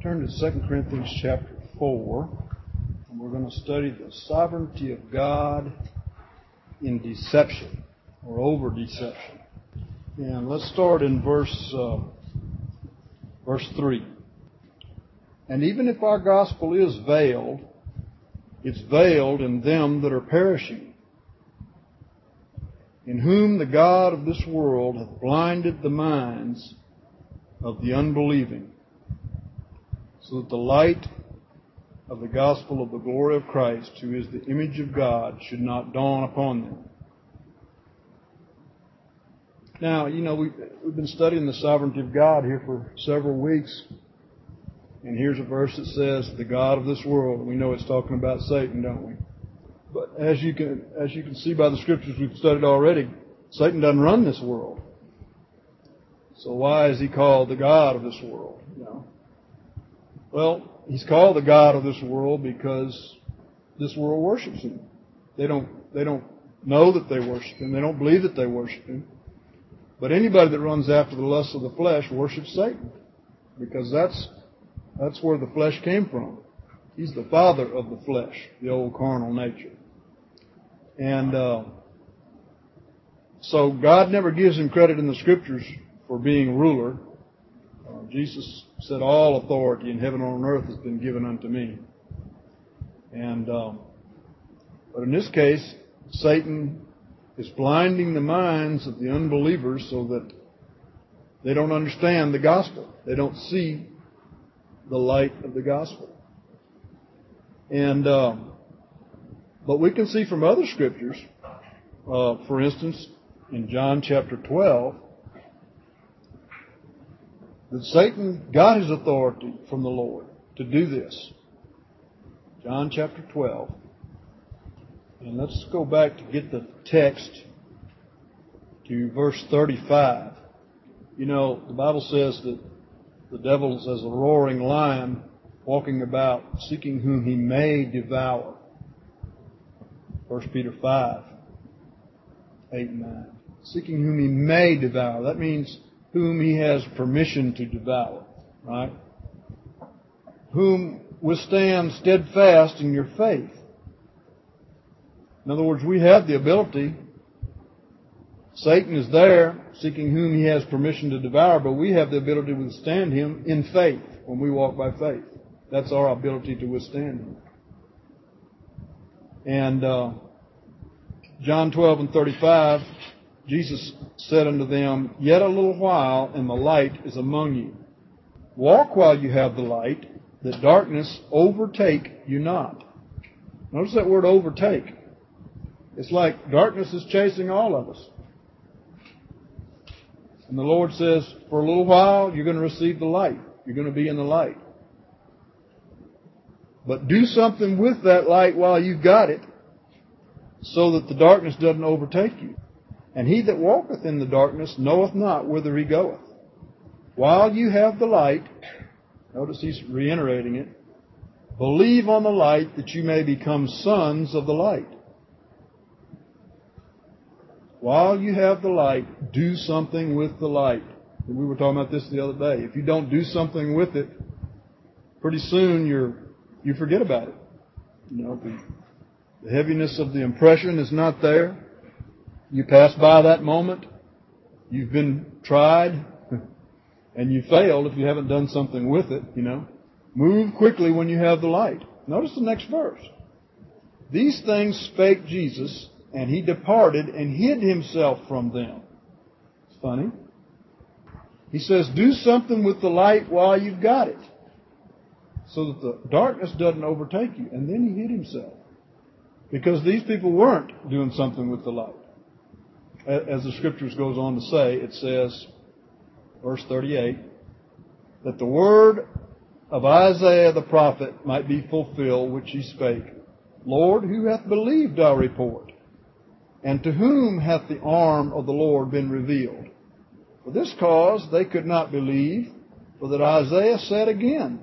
Turn to 2 Corinthians chapter 4, and we're going to study the sovereignty of God in deception, or over deception. And let's start in verse 3. And even if our gospel is veiled, it's veiled in them that are perishing, in whom the God of this world hath blinded the minds of the unbelieving, so that the light of the gospel of the glory of Christ, who is the image of God, should not dawn upon them. Now, we've been studying the sovereignty of God here for several weeks. And here's a verse that says, the God of this world. We know it's talking about Satan, don't we? But as you can see by the scriptures we've studied already, Satan doesn't run this world. So why is he called the God of this world? Well, he's called the God of this world because this world worships him. They don't know that they worship him. They don't believe that they worship him. But anybody that runs after the lusts of the flesh worships Satan, because that's where the flesh came from. He's the father of the flesh, the old carnal nature. And so God never gives him credit in the scriptures for being ruler. Jesus said, all authority in heaven and on earth has been given unto me. And but in this case, Satan is blinding the minds of the unbelievers so that they don't understand the gospel. They don't see the light of the gospel. And but we can see from other scriptures, for instance, in John chapter 12, that Satan got his authority from the Lord to do this. John chapter 12. And let's go back to get the text to verse 35. The Bible says that the devil is as a roaring lion walking about, seeking whom he may devour. 1 Peter 5, 8 and 9. Seeking whom he may devour. That means whom he has permission to devour, right? Whom withstand steadfast in your faith. In other words, we have the ability. Satan is there, seeking whom he has permission to devour, but we have the ability to withstand him in faith when we walk by faith. That's our ability to withstand him. And John 12 and 35, Jesus said unto them, Yet a little while, and the light is among you. Walk while you have the light, that darkness overtake you not. Notice that word overtake. It's like darkness is chasing all of us. And the Lord says, for a little while, you're going to receive the light. You're going to be in the light. But do something with that light while you've got it, so that the darkness doesn't overtake you. And he that walketh in the darkness knoweth not whither he goeth. While you have the light, notice he's reiterating it, believe on the light that you may become sons of the light. While you have the light, do something with the light. And we were talking about this the other day. If you don't do something with it, pretty soon you forget about it. The heaviness of the impression is not there. You pass by that moment. You've been tried, and you failed if you haven't done something with it. Move quickly when you have the light. Notice the next verse. These things spake Jesus, and he departed and hid himself from them. It's funny. He says, do something with the light while you've got it, so that the darkness doesn't overtake you. And then he hid himself, because these people weren't doing something with the light. As the scriptures goes on to say, it says, verse 38, that the word of Isaiah the prophet might be fulfilled, which he spake, Lord, who hath believed our report? And to whom hath the arm of the Lord been revealed? For this cause they could not believe, for that Isaiah said again,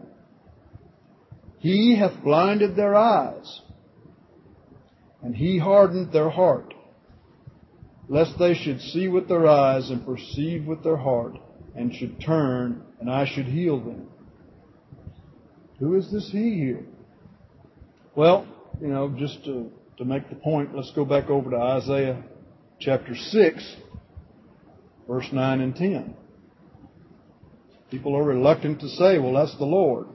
He hath blinded their eyes, and he hardened their heart, lest they should see with their eyes and perceive with their heart, and should turn, and I should heal them. Who is this he here? Well, just to make the point, let's go back over to Isaiah chapter 6, verse 9 and 10. People are reluctant to say, well, that's the Lord.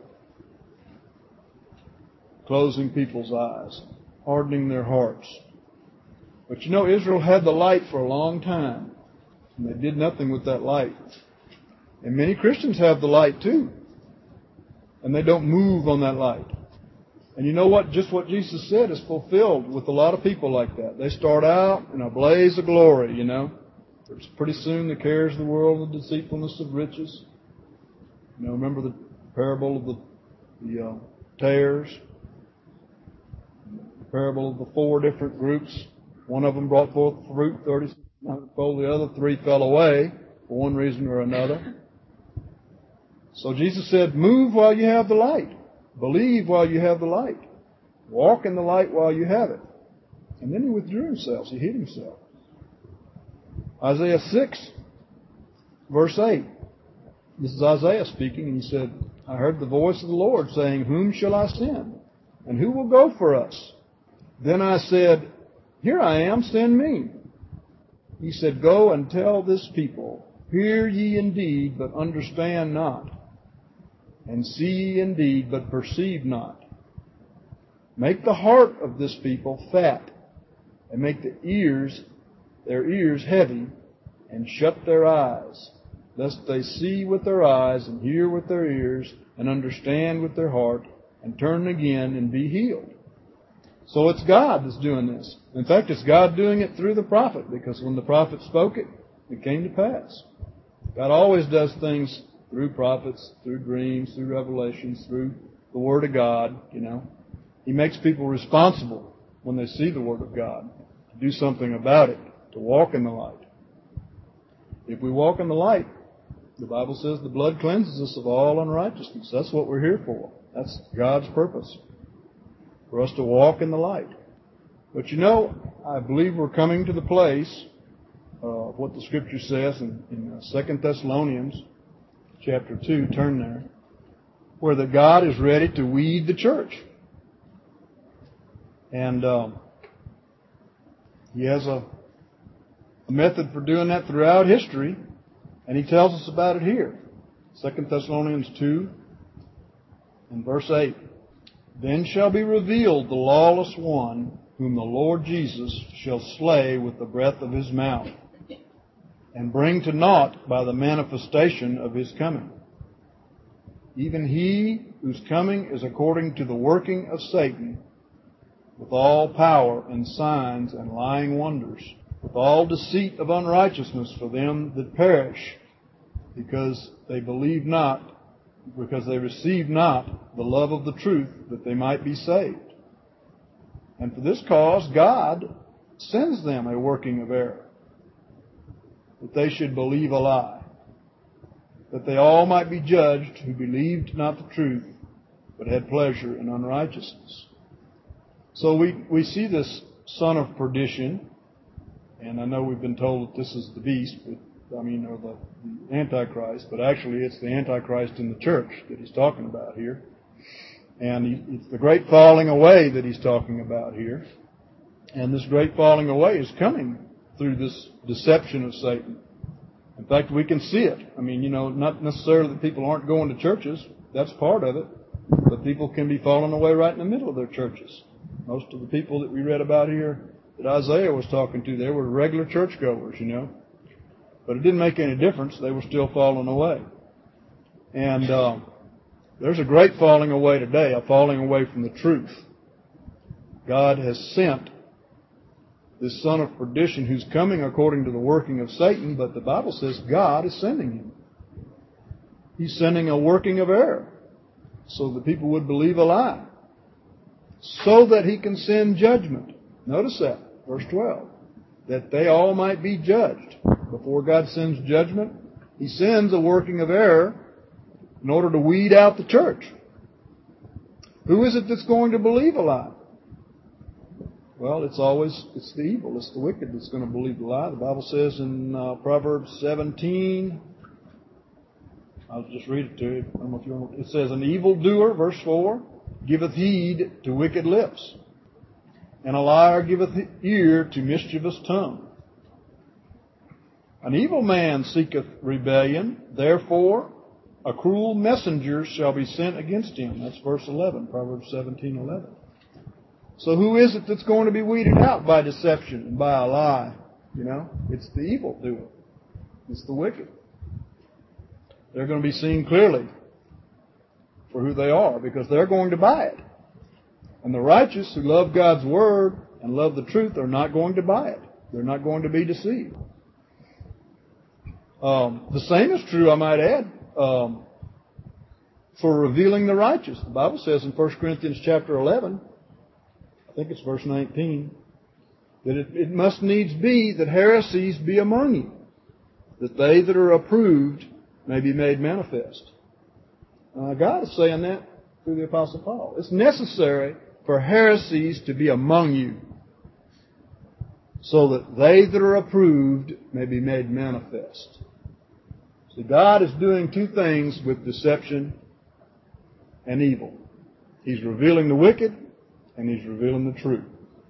Closing people's eyes, hardening their hearts. But Israel had the light for a long time, and they did nothing with that light. And many Christians have the light too, and they don't move on that light. And you know what? Just what Jesus said is fulfilled with a lot of people like that. They start out in a blaze of glory, Pretty soon the cares of the world and the deceitfulness of riches. Remember the parable of the tares? The parable of the 4 different groups. One of them brought forth fruit, 30 fold. The other 3 fell away for one reason or another. So Jesus said, move while you have the light. Believe while you have the light. Walk in the light while you have it. And then he withdrew himself. He hid himself. Isaiah 6, verse 8. This is Isaiah speaking, and he said, I heard the voice of the Lord saying, whom shall I send? And who will go for us? Then I said, here I am, send me. He said, go and tell this people, hear ye indeed, but understand not. And see ye indeed, but perceive not. Make the heart of this people fat, and make their ears heavy, and shut their eyes, lest they see with their eyes, and hear with their ears, and understand with their heart, and turn again and be healed. So it's God that's doing this. In fact, it's God doing it through the prophet, because when the prophet spoke it, it came to pass. God always does things through prophets, through dreams, through revelations, through the Word of God, He makes people responsible when they see the Word of God to do something about it, to walk in the light. If we walk in the light, the Bible says the blood cleanses us of all unrighteousness. That's what we're here for. That's God's purpose, for us to walk in the light. But I believe we're coming to the place of what the Scripture says in 2 Thessalonians chapter 2, turn there, where that God is ready to weed the church. And He has a method for doing that throughout history, and He tells us about it here. 2 Thessalonians 2 and verse 8. Then shall be revealed the lawless one, whom the Lord Jesus shall slay with the breath of His mouth, and bring to naught by the manifestation of His coming. Even he whose coming is according to the working of Satan, with all power and signs and lying wonders, with all deceit of unrighteousness for them that perish, because they believe not, because they receive not the love of the truth, that they might be saved. And for this cause God sends them a working of error, that they should believe a lie, that they all might be judged who believed not the truth, but had pleasure in unrighteousness. So we see this son of perdition, and I know we've been told that this is the beast, or the Antichrist, but actually it's the Antichrist in the church that he's talking about here. And it's the great falling away that he's talking about here. And this great falling away is coming through this deception of Satan. In fact, we can see it. Not necessarily that people aren't going to churches. That's part of it. But people can be falling away right in the middle of their churches. Most of the people that we read about here that Isaiah was talking to, they were regular churchgoers, But it didn't make any difference. They were still falling away. And there's a great falling away today, a falling away from the truth. God has sent this son of perdition who's coming according to the working of Satan, but the Bible says God is sending him. He's sending a working of error so that people would believe a lie, so that he can send judgment. Notice that, verse 12, that they all might be judged. Before God sends judgment, He sends a working of error in order to weed out the church. Who is it that's going to believe a lie? Well, it's the evil, it's the wicked that's going to believe the lie. The Bible says in Proverbs 17, I'll just read it to you. I don't know if you want. It says, an evildoer, verse 4, giveth heed to wicked lips, and a liar giveth ear to mischievous tongue. An evil man seeketh rebellion, therefore a cruel messenger shall be sent against him. That's verse 11, Proverbs 17:11. So who is it that's going to be weeded out by deception and by a lie? You know, it's the evildoer. It's the wicked. They're going to be seen clearly for who they are because they're going to buy it. And the righteous who love God's Word and love the truth are not going to buy it. They're not going to be deceived. The same is true, I might add, for revealing the righteous. The Bible says in 1 Corinthians chapter 11, I think it's verse 19, that it must needs be that heresies be among you, that they that are approved may be made manifest. God is saying that through the Apostle Paul. It's necessary for heresies to be among you, so that they that are approved may be made manifest. So God is doing two things with deception and evil. He's revealing the wicked, and He's revealing the truth.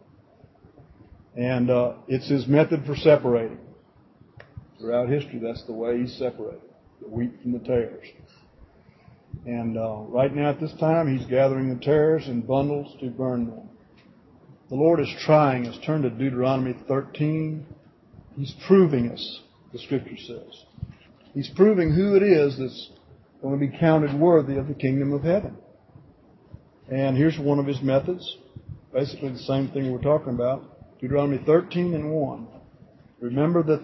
And it's His method for separating. Throughout history, that's the way He's separated the wheat from the tares. And right now at this time, He's gathering the tares in bundles to burn them. The Lord is trying us. Turn to Deuteronomy 13. He's proving us, the Scripture says. He's proving who it is that's going to be counted worthy of the kingdom of heaven. And here's one of His methods. Basically the same thing we're talking about. Deuteronomy 13:1. Remember that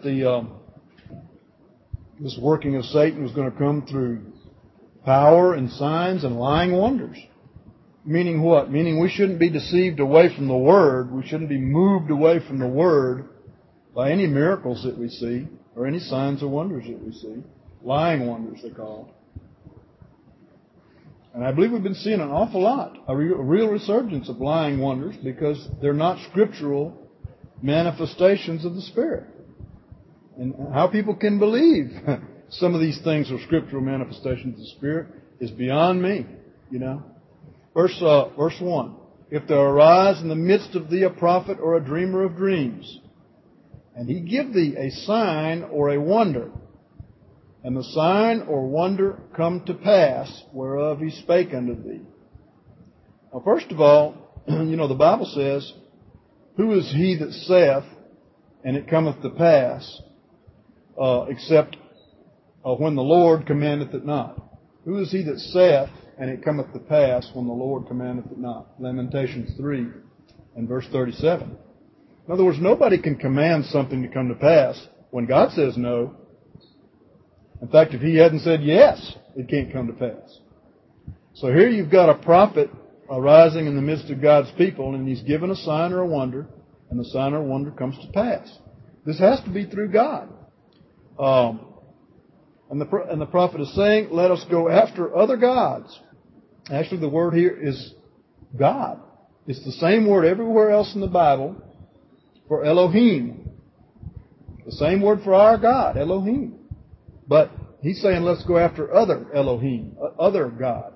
this working of Satan was going to come through power and signs and lying wonders. Meaning what? Meaning we shouldn't be deceived away from the Word. We shouldn't be moved away from the Word by any miracles that we see or any signs or wonders that we see. Lying wonders, they call them. And I believe we've been seeing an awful lot, a real resurgence of lying wonders because they're not scriptural manifestations of the Spirit. And how people can believe some of these things are scriptural manifestations of the Spirit is beyond me, you know. Verse 1. If there arise in the midst of thee a prophet or a dreamer of dreams, and he give thee a sign or a wonder, and the sign or wonder come to pass whereof he spake unto thee. Now, first of all, the Bible says, who is he that saith, and it cometh to pass, except when the Lord commandeth it not? Who is he that saith, and it cometh to pass when the Lord commandeth it not? Lamentations 3 and verse 37. In other words, nobody can command something to come to pass when God says no. In fact, if He hadn't said yes, it can't come to pass. So here you've got a prophet arising in the midst of God's people, and he's given a sign or a wonder, and the sign or wonder comes to pass. This has to be through God. And the prophet is saying, let us go after other gods. Actually, the word here is God. It's the same word everywhere else in the Bible for Elohim. The same word for our God, Elohim. But he's saying, let's go after other Elohim, other God,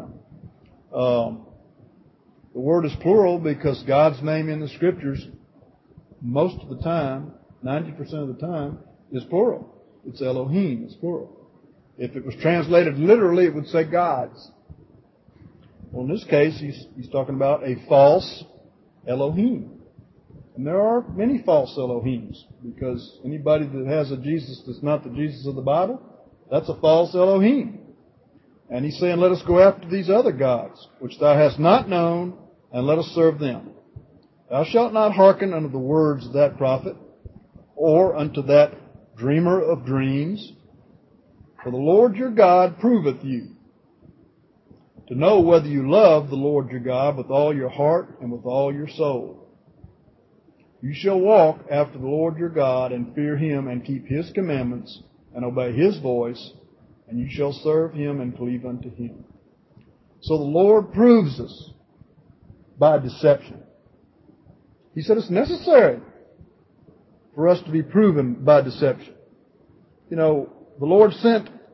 The word is plural because God's name in the Scriptures, most of the time, 90% of the time, is plural. It's Elohim, it's plural. If it was translated literally, it would say gods. Well, in this case, he's talking about a false Elohim. And there are many false Elohims, because anybody that has a Jesus that's not the Jesus of the Bible, that's a false Elohim. And he's saying, let us go after these other gods, which thou hast not known, and let us serve them. Thou shalt not hearken unto the words of that prophet, or unto that dreamer of dreams. For the Lord your God proveth you, to know whether you love the Lord your God with all your heart and with all your soul. You shall walk after the Lord your God, and fear Him, and keep His commandments, and obey His voice, and you shall serve Him and cleave unto Him. So the Lord proves us by deception. He said it's necessary for us to be proven by deception. The Lord sent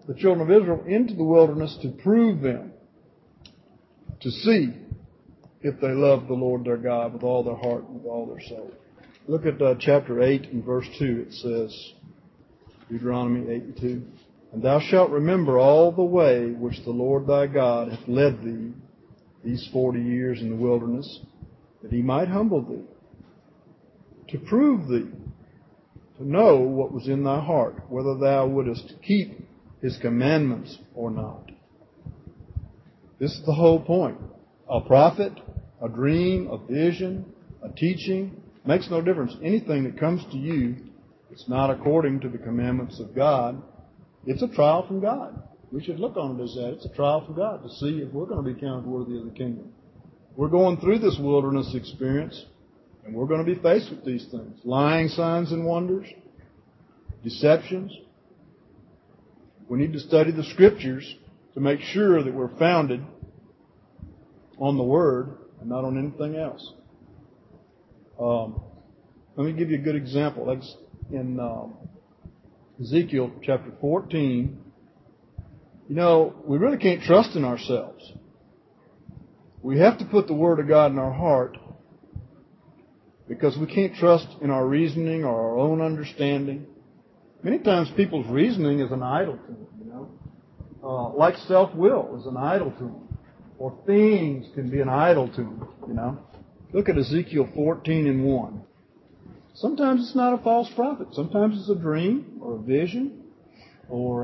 the children of Israel into the wilderness to prove them, to see if they love the Lord their God with all their heart and with all their soul. Look at chapter 8 and verse 2. It says, Deuteronomy 8 and 2, "And thou shalt remember all the way which the Lord thy God hath led thee these 40 years in the wilderness, that he might humble thee, to prove thee, to know what was in thy heart, whether thou wouldest keep his commandments or not." This is the whole point. A prophet, a dream, a vision, a teaching, makes no difference. Anything that comes to you, it's not according to the commandments of God. It's a trial from God. We should look on it as that. It's a trial from God to see if we're going to be counted worthy of the kingdom. We're going through this wilderness experience, and we're going to be faced with these things. Lying signs and wonders, deceptions. We need to study the Scriptures to make sure that we're founded on the Word and not on anything else. Let me give you a good example. That's in Ezekiel chapter 14. You know, we really can't trust in ourselves. We have to put the Word of God in our heart, because we can't trust in our reasoning or our own understanding. Many times people's reasoning is an idol to them, you know. Like self-will is an idol to them. Or things can be an idol to them, you know. Look at Ezekiel 14 and 1. Sometimes it's not a false prophet. Sometimes it's a dream or a vision or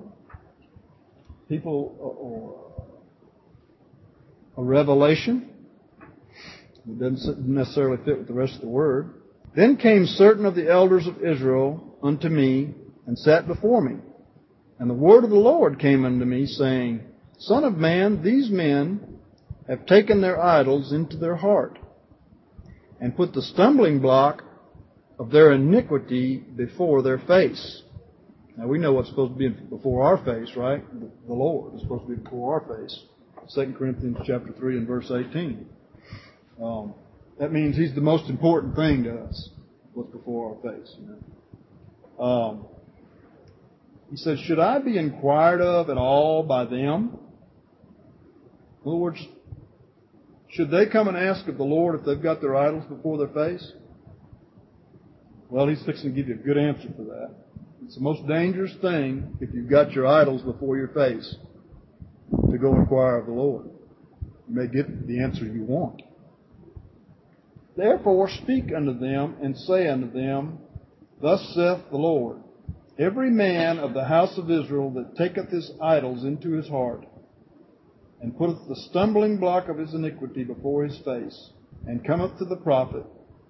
a revelation. It doesn't necessarily fit with the rest of the word. "Then came certain of the elders of Israel unto me, and sat before me. And the word of the Lord came unto me, saying, Son of man, these men have taken their idols into their heart, and put the stumbling block of their iniquity before their face." Now we know what's supposed to be before our face, right? The Lord is supposed to be before our face. 2 Corinthians chapter 3 and verse 18. That means He's the most important thing to us, what's before our face. You know? He says, "Should I be inquired of at all by them?" In other words, should they come and ask of the Lord if they've got their idols before their face? Well, He's fixing to give you a good answer for that. It's the most dangerous thing if you've got your idols before your face to go inquire of the Lord. You may get the answer you want. "Therefore speak unto them, and say unto them, Thus saith the Lord, Every man of the house of Israel that taketh his idols into his heart, and putteth the stumbling block of his iniquity before his face, and cometh to the prophet,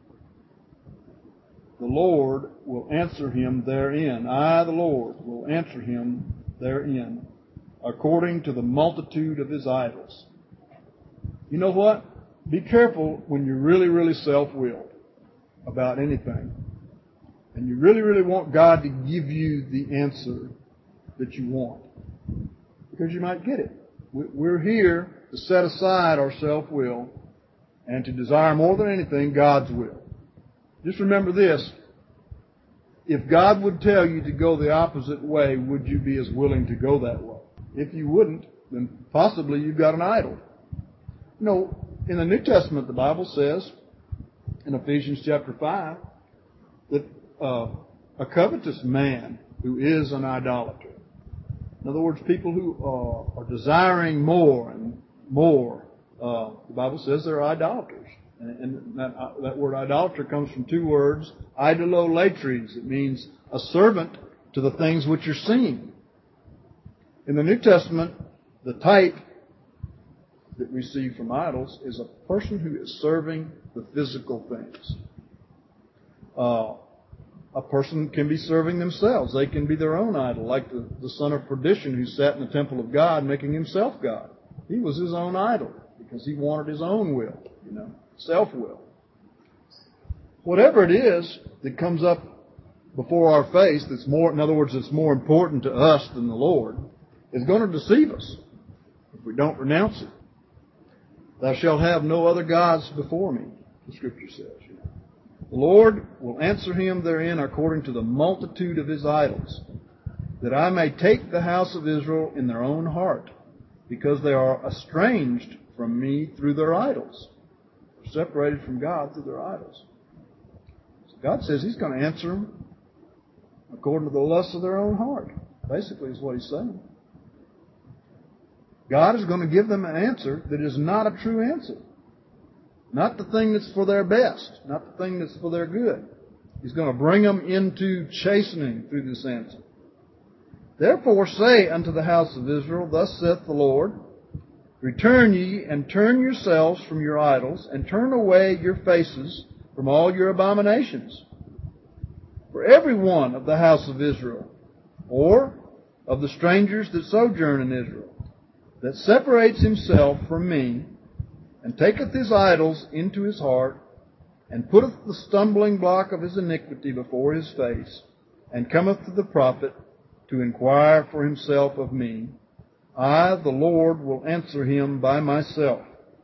the Lord will answer him therein. I, the Lord, will answer him therein, according to the multitude of his idols." You know what? Be careful when you're really, really self-willed about anything, and you really, really want God to give you the answer that you want, because you might get it. We're here to set aside our self-will and to desire more than anything God's will. Just remember this. If God would tell you to go the opposite way, would you be as willing to go that way? If you wouldn't, then possibly you've got an idol. You know, in the New Testament, the Bible says, in Ephesians chapter 5, that a covetous man who is an idolater, in other words, people who are desiring more and more, the Bible says they're idolaters. And that word idolater comes from two words, idololatres. It means a servant to the things which are seen. In the New Testament, the type that we see from idols is a person who is serving the physical things. A person can be serving themselves. They can be their own idol, like the son of perdition who sat in the temple of God making himself God. He was his own idol because he wanted his own will, you know, self-will. Whatever it is that comes up before our face that's more, in other words, that's more important to us than the Lord, is going to deceive us if we don't renounce it. "Thou shalt have no other gods before me," the Scripture says. The Lord will answer him therein according to the multitude of his idols. that I may take the house of Israel in their own heart, because they are estranged from me through their idols. They're separated from God through their idols. So God says He's going to answer them according to the lusts of their own heart, basically is what He's saying. God is going to give them an answer that is not a true answer. Not the thing that's for their best, not the thing that's for their good. He's going to bring them into chastening through this answer. Therefore say unto the house of Israel, Thus saith the Lord, Return ye, and turn yourselves from your idols, and turn away your faces from all your abominations. For every one of the house of Israel, or of the strangers that sojourn in Israel, that separates himself from me, and taketh his idols into his heart, and putteth the stumbling block of his iniquity before his face, and cometh to the prophet to inquire for himself of me, I, the Lord, will answer him by myself.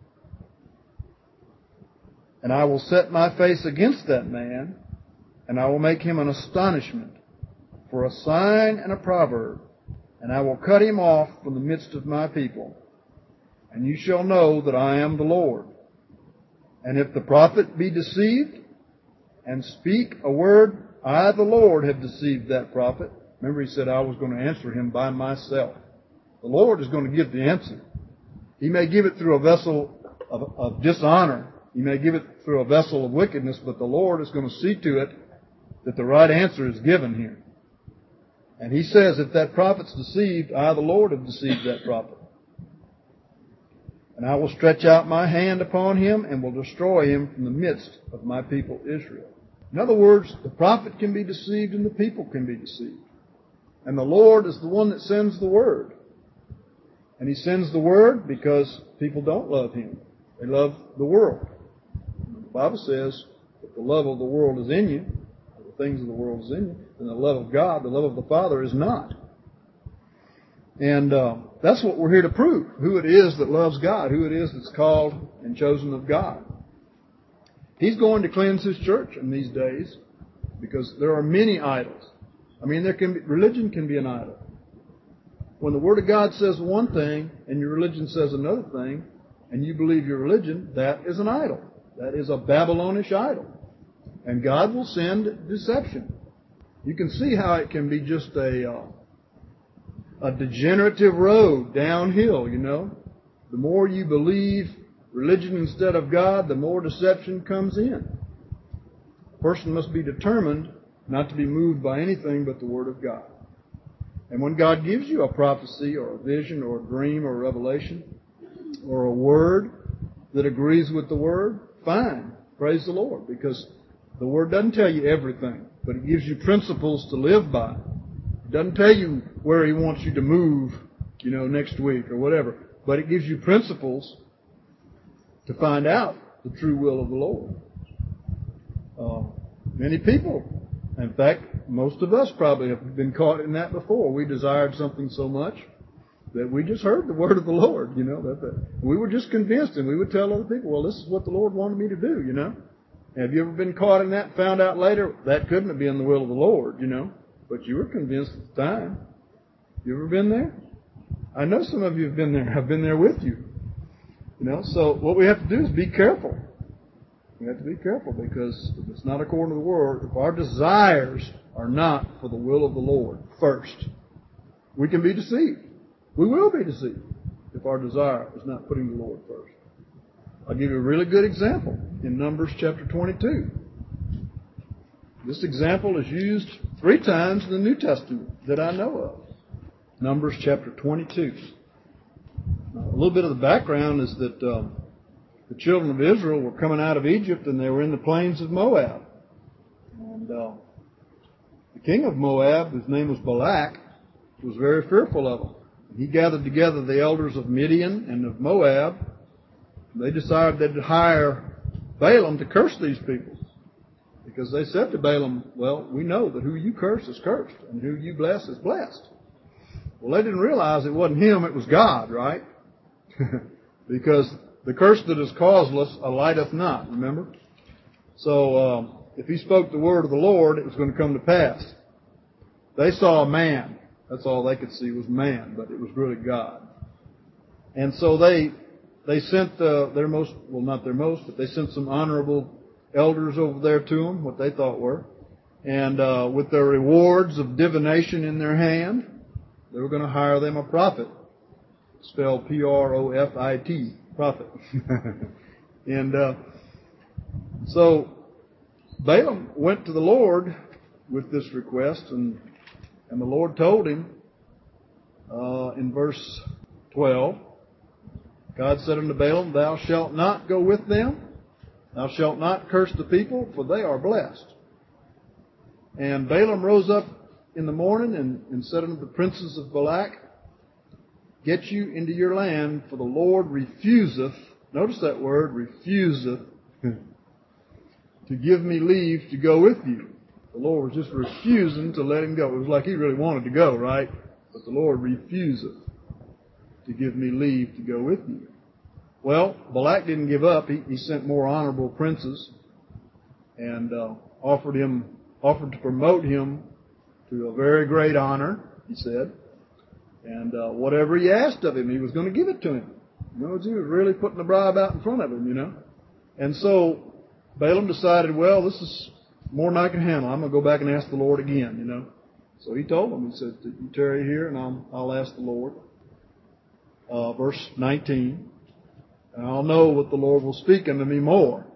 And I will set my face against that man, and I will make him an astonishment, for a sign and a proverb, and I will cut him off from the midst of my people. And you shall know that I am the Lord. And if the prophet be deceived, and speak a word, I, the Lord, have deceived that prophet. Remember, He said I was going to answer him by myself. The Lord is going to give the answer. He may give it through a vessel of dishonor. He may give it through a vessel of wickedness, but the Lord is going to see to it that the right answer is given here. And He says, if that prophet's deceived, I, the Lord, have deceived that prophet. And I will stretch out my hand upon him, and will destroy him from the midst of my people Israel. In other words, the prophet can be deceived and the people can be deceived. And the Lord is the one that sends the word. And He sends the word because people don't love Him. They love the world. The Bible says that the love of the world is in you, the things of the world is in you, and the love of God, the love of the Father, is not. And that's what we're here to prove, who it is that loves God, who it is that's called and chosen of God. He's going to cleanse His church in these days because there are many idols. I mean, religion can be an idol. When the Word of God says one thing and your religion says another thing, and you believe your religion, that is an idol. That is a Babylonish idol. And God will send deception. You can see how it can be just a degenerative road downhill, you know. The more you believe religion instead of God, the more deception comes in. A person must be determined not to be moved by anything but the Word of God. And when God gives you a prophecy or a vision or a dream or a revelation or a word that agrees with the Word, fine. Praise the Lord. Because the Word doesn't tell you everything, but it gives you principles to live by. It doesn't tell you where He wants you to move, you know, next week or whatever. But it gives you principles to find out the true will of the Lord. Many people, in fact, most of us probably have been caught in that before. We desired something so much that we just heard the word of the Lord, you know. We were just convinced, and we would tell other people, well, this is what the Lord wanted me to do, you know. Have you ever been caught in that and found out later that couldn't have been the will of the Lord, you know? But you were convinced at the time. You ever been there? I know some of you have been there. I've been there with you. You know, so what we have to do is be careful. We have to be careful because if it's not according to the Word, if our desires are not for the will of the Lord first, we can be deceived. We will be deceived if our desire is not putting the Lord first. I'll give you a really good example in Numbers chapter 22. This example is used 3 times in the New Testament that I know of. Numbers chapter 22. Now, a little bit of the background is that the children of Israel were coming out of Egypt and they were in the plains of Moab. And the king of Moab, whose name was Balak, was very fearful of them. He gathered together the elders of Midian and of Moab. They decided they'd hire Balaam to curse these people. Because they said to Balaam, well, we know that who you curse is cursed and who you bless is blessed. Well, they didn't realize it wasn't him, it was God, right? Because the curse that is causeless alighteth not, remember? So if he spoke the word of the Lord, it was going to come to pass. They saw a man That's all they could see was man, but it was really God. And so they sent their most, well, not their most, but they sent some honorable elders over there to them, what they thought were. And with their rewards of divination in their hand, they were going to hire them a prophet. Spelled Profit, prophet. And so Balaam went to the Lord with this request, and the Lord told him in verse 12, God said unto Balaam, Thou shalt not go with them, thou shalt not curse the people, for they are blessed. And Balaam rose up in the morning and said unto the princes of Balak, Get you into your land, for the Lord refuseth, notice that word, refuseth, to give me leave to go with you. The Lord was just refusing to let him go. It was like he really wanted to go, right? But the Lord refuseth to give me leave to go with you. Well, Balak didn't give up. He sent more honorable princes and offered to promote him to a very great honor, he said. And whatever he asked of him, he was going to give it to him. You know, he was really putting the bribe out in front of him, you know. And so Balaam decided, well, this is more than I can handle. I'm going to go back and ask the Lord again, you know. So he told him, he said, you tarry here and I'll ask the Lord. Verse 19, and I'll know what the Lord will speak unto me more.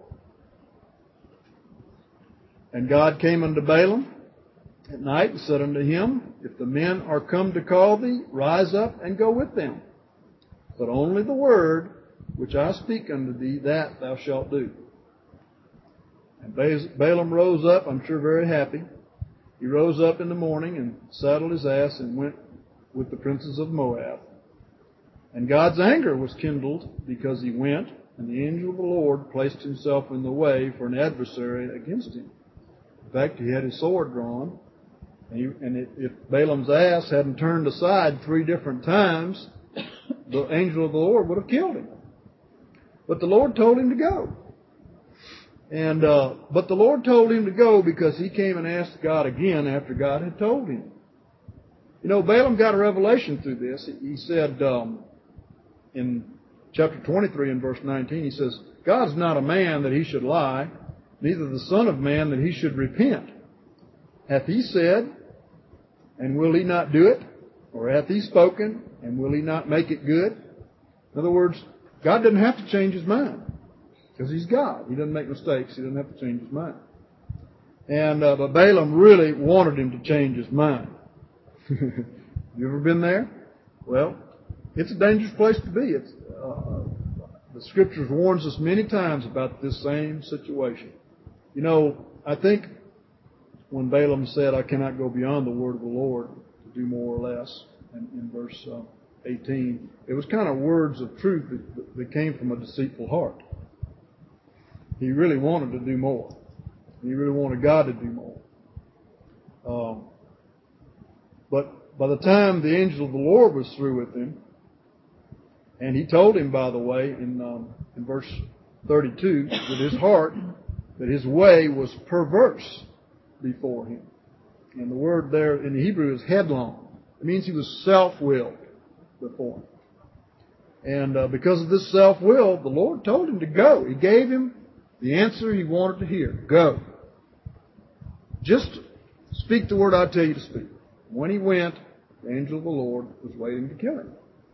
And God came unto Balaam at night and said unto him, If the men are come to call thee, rise up and go with them. But only the word which I speak unto thee, that thou shalt do. And Balaam rose up, I'm sure very happy. He rose up in the morning and saddled his ass and went with the princes of Moab. And God's anger was kindled because he went, and the angel of the Lord placed himself in the way for an adversary against him. In fact, he had his sword drawn. And if Balaam's ass hadn't turned aside 3 different times, the angel of the Lord would have killed him. But the Lord told him to go. And but the Lord told him to go because he came and asked God again after God had told him. You know, Balaam got a revelation through this. He said in chapter 23 and verse 19, he says, God's not a man that he should lie, neither the Son of Man that he should repent. Hath he said, and will he not do it? Or hath he spoken, and will he not make it good? In other words, God doesn't have to change his mind, because he's God. He doesn't make mistakes. He doesn't have to change his mind. And but Balaam really wanted him to change his mind. You ever been there? Well, it's a dangerous place to be. It's the Scriptures warns us many times about this same situation. You know, I think when Balaam said, I cannot go beyond the word of the Lord to do more or less, in verse 18, it was kind of words of truth that came from a deceitful heart. He really wanted to do more. He really wanted God to do more. But by the time the angel of the Lord was through with him, and he told him, by the way, in verse 32, with his heart, that his way was perverse before him. And the word there in the Hebrew is headlong. It means he was self-willed before him. And because of this self-will, the Lord told him to go. He gave him the answer he wanted to hear. Go. Just speak the word I tell you to speak. When he went, the angel of the Lord was waiting to kill him.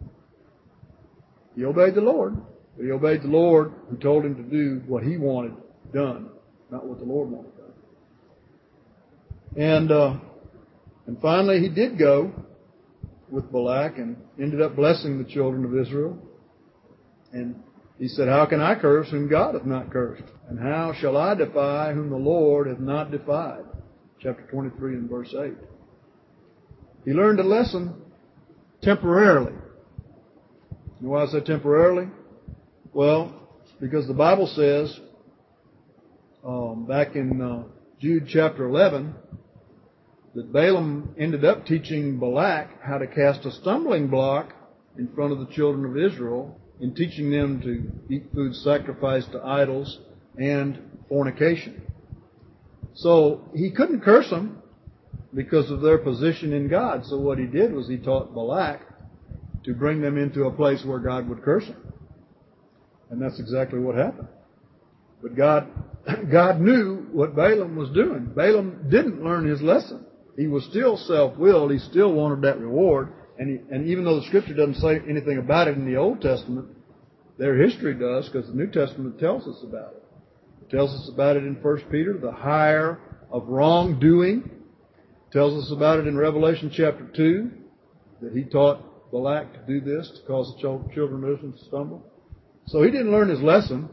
He obeyed the Lord, but he obeyed the Lord who told him to do what he wanted done, not what the Lord wanted done. And finally he did go with Balak and ended up blessing the children of Israel. And he said, How can I curse whom God hath not cursed? And how shall I defy whom the Lord hath not defied? Chapter 23 and verse 8. He learned a lesson temporarily. You know why I say temporarily? Well, because the Bible says, back in Jude chapter 11, that Balaam ended up teaching Balak how to cast a stumbling block in front of the children of Israel in teaching them to eat food sacrificed to idols and fornication. So he couldn't curse them. because of their position in God. So what he did was he taught Balak to bring them into a place where God would curse them. And that's exactly what happened. But God knew what Balaam was doing. Balaam didn't learn his lesson. He was still self-willed. He still wanted that reward. And even though the Scripture doesn't say anything about it in the Old Testament, their history does, because the New Testament tells us about it. It tells us about it in 1 Peter, the hire of wrongdoing. It tells us about it in Revelation chapter 2, that he taught Balak to do this, to cause the children of Israel to stumble. So he didn't learn his lesson.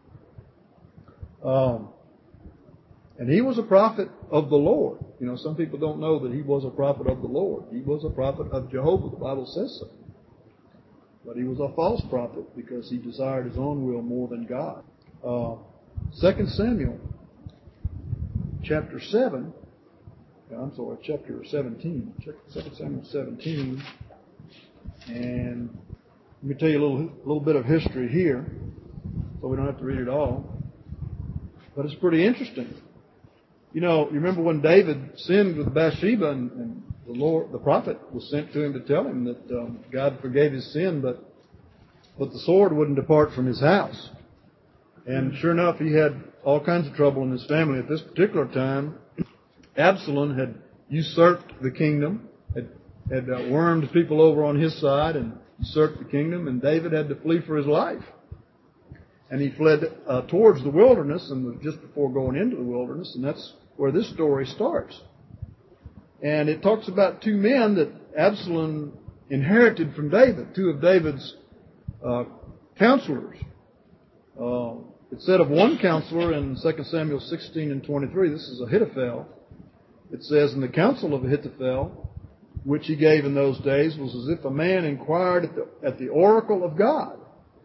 And he was a prophet of the Lord. You know, some people don't know that he was a prophet of the Lord. He was a prophet of Jehovah. The Bible says so. But he was a false prophet because he desired his own will more than God. 2 Samuel chapter 7. Chapter 17. 2 Samuel 17. And let me tell you a little bit of history here, so we don't have to read it all. But it's pretty interesting. You know, you remember when David sinned with Bathsheba, and the prophet was sent to him to tell him that God forgave his sin, but the sword wouldn't depart from his house. And sure enough, he had all kinds of trouble in his family at this particular time. Absalom had usurped the kingdom, had wormed people over on his side and usurped the kingdom, and David had to flee for his life. And he fled towards the wilderness, and was just before going into the wilderness, and that's where this story starts. And it talks about two men that Absalom inherited from David, two of David's counselors. It said of one counselor in 2 Samuel 16 and 23, this is Ahithophel. It says, "And the counsel of Ahithophel, which he gave in those days, was as if a man inquired at the oracle of God.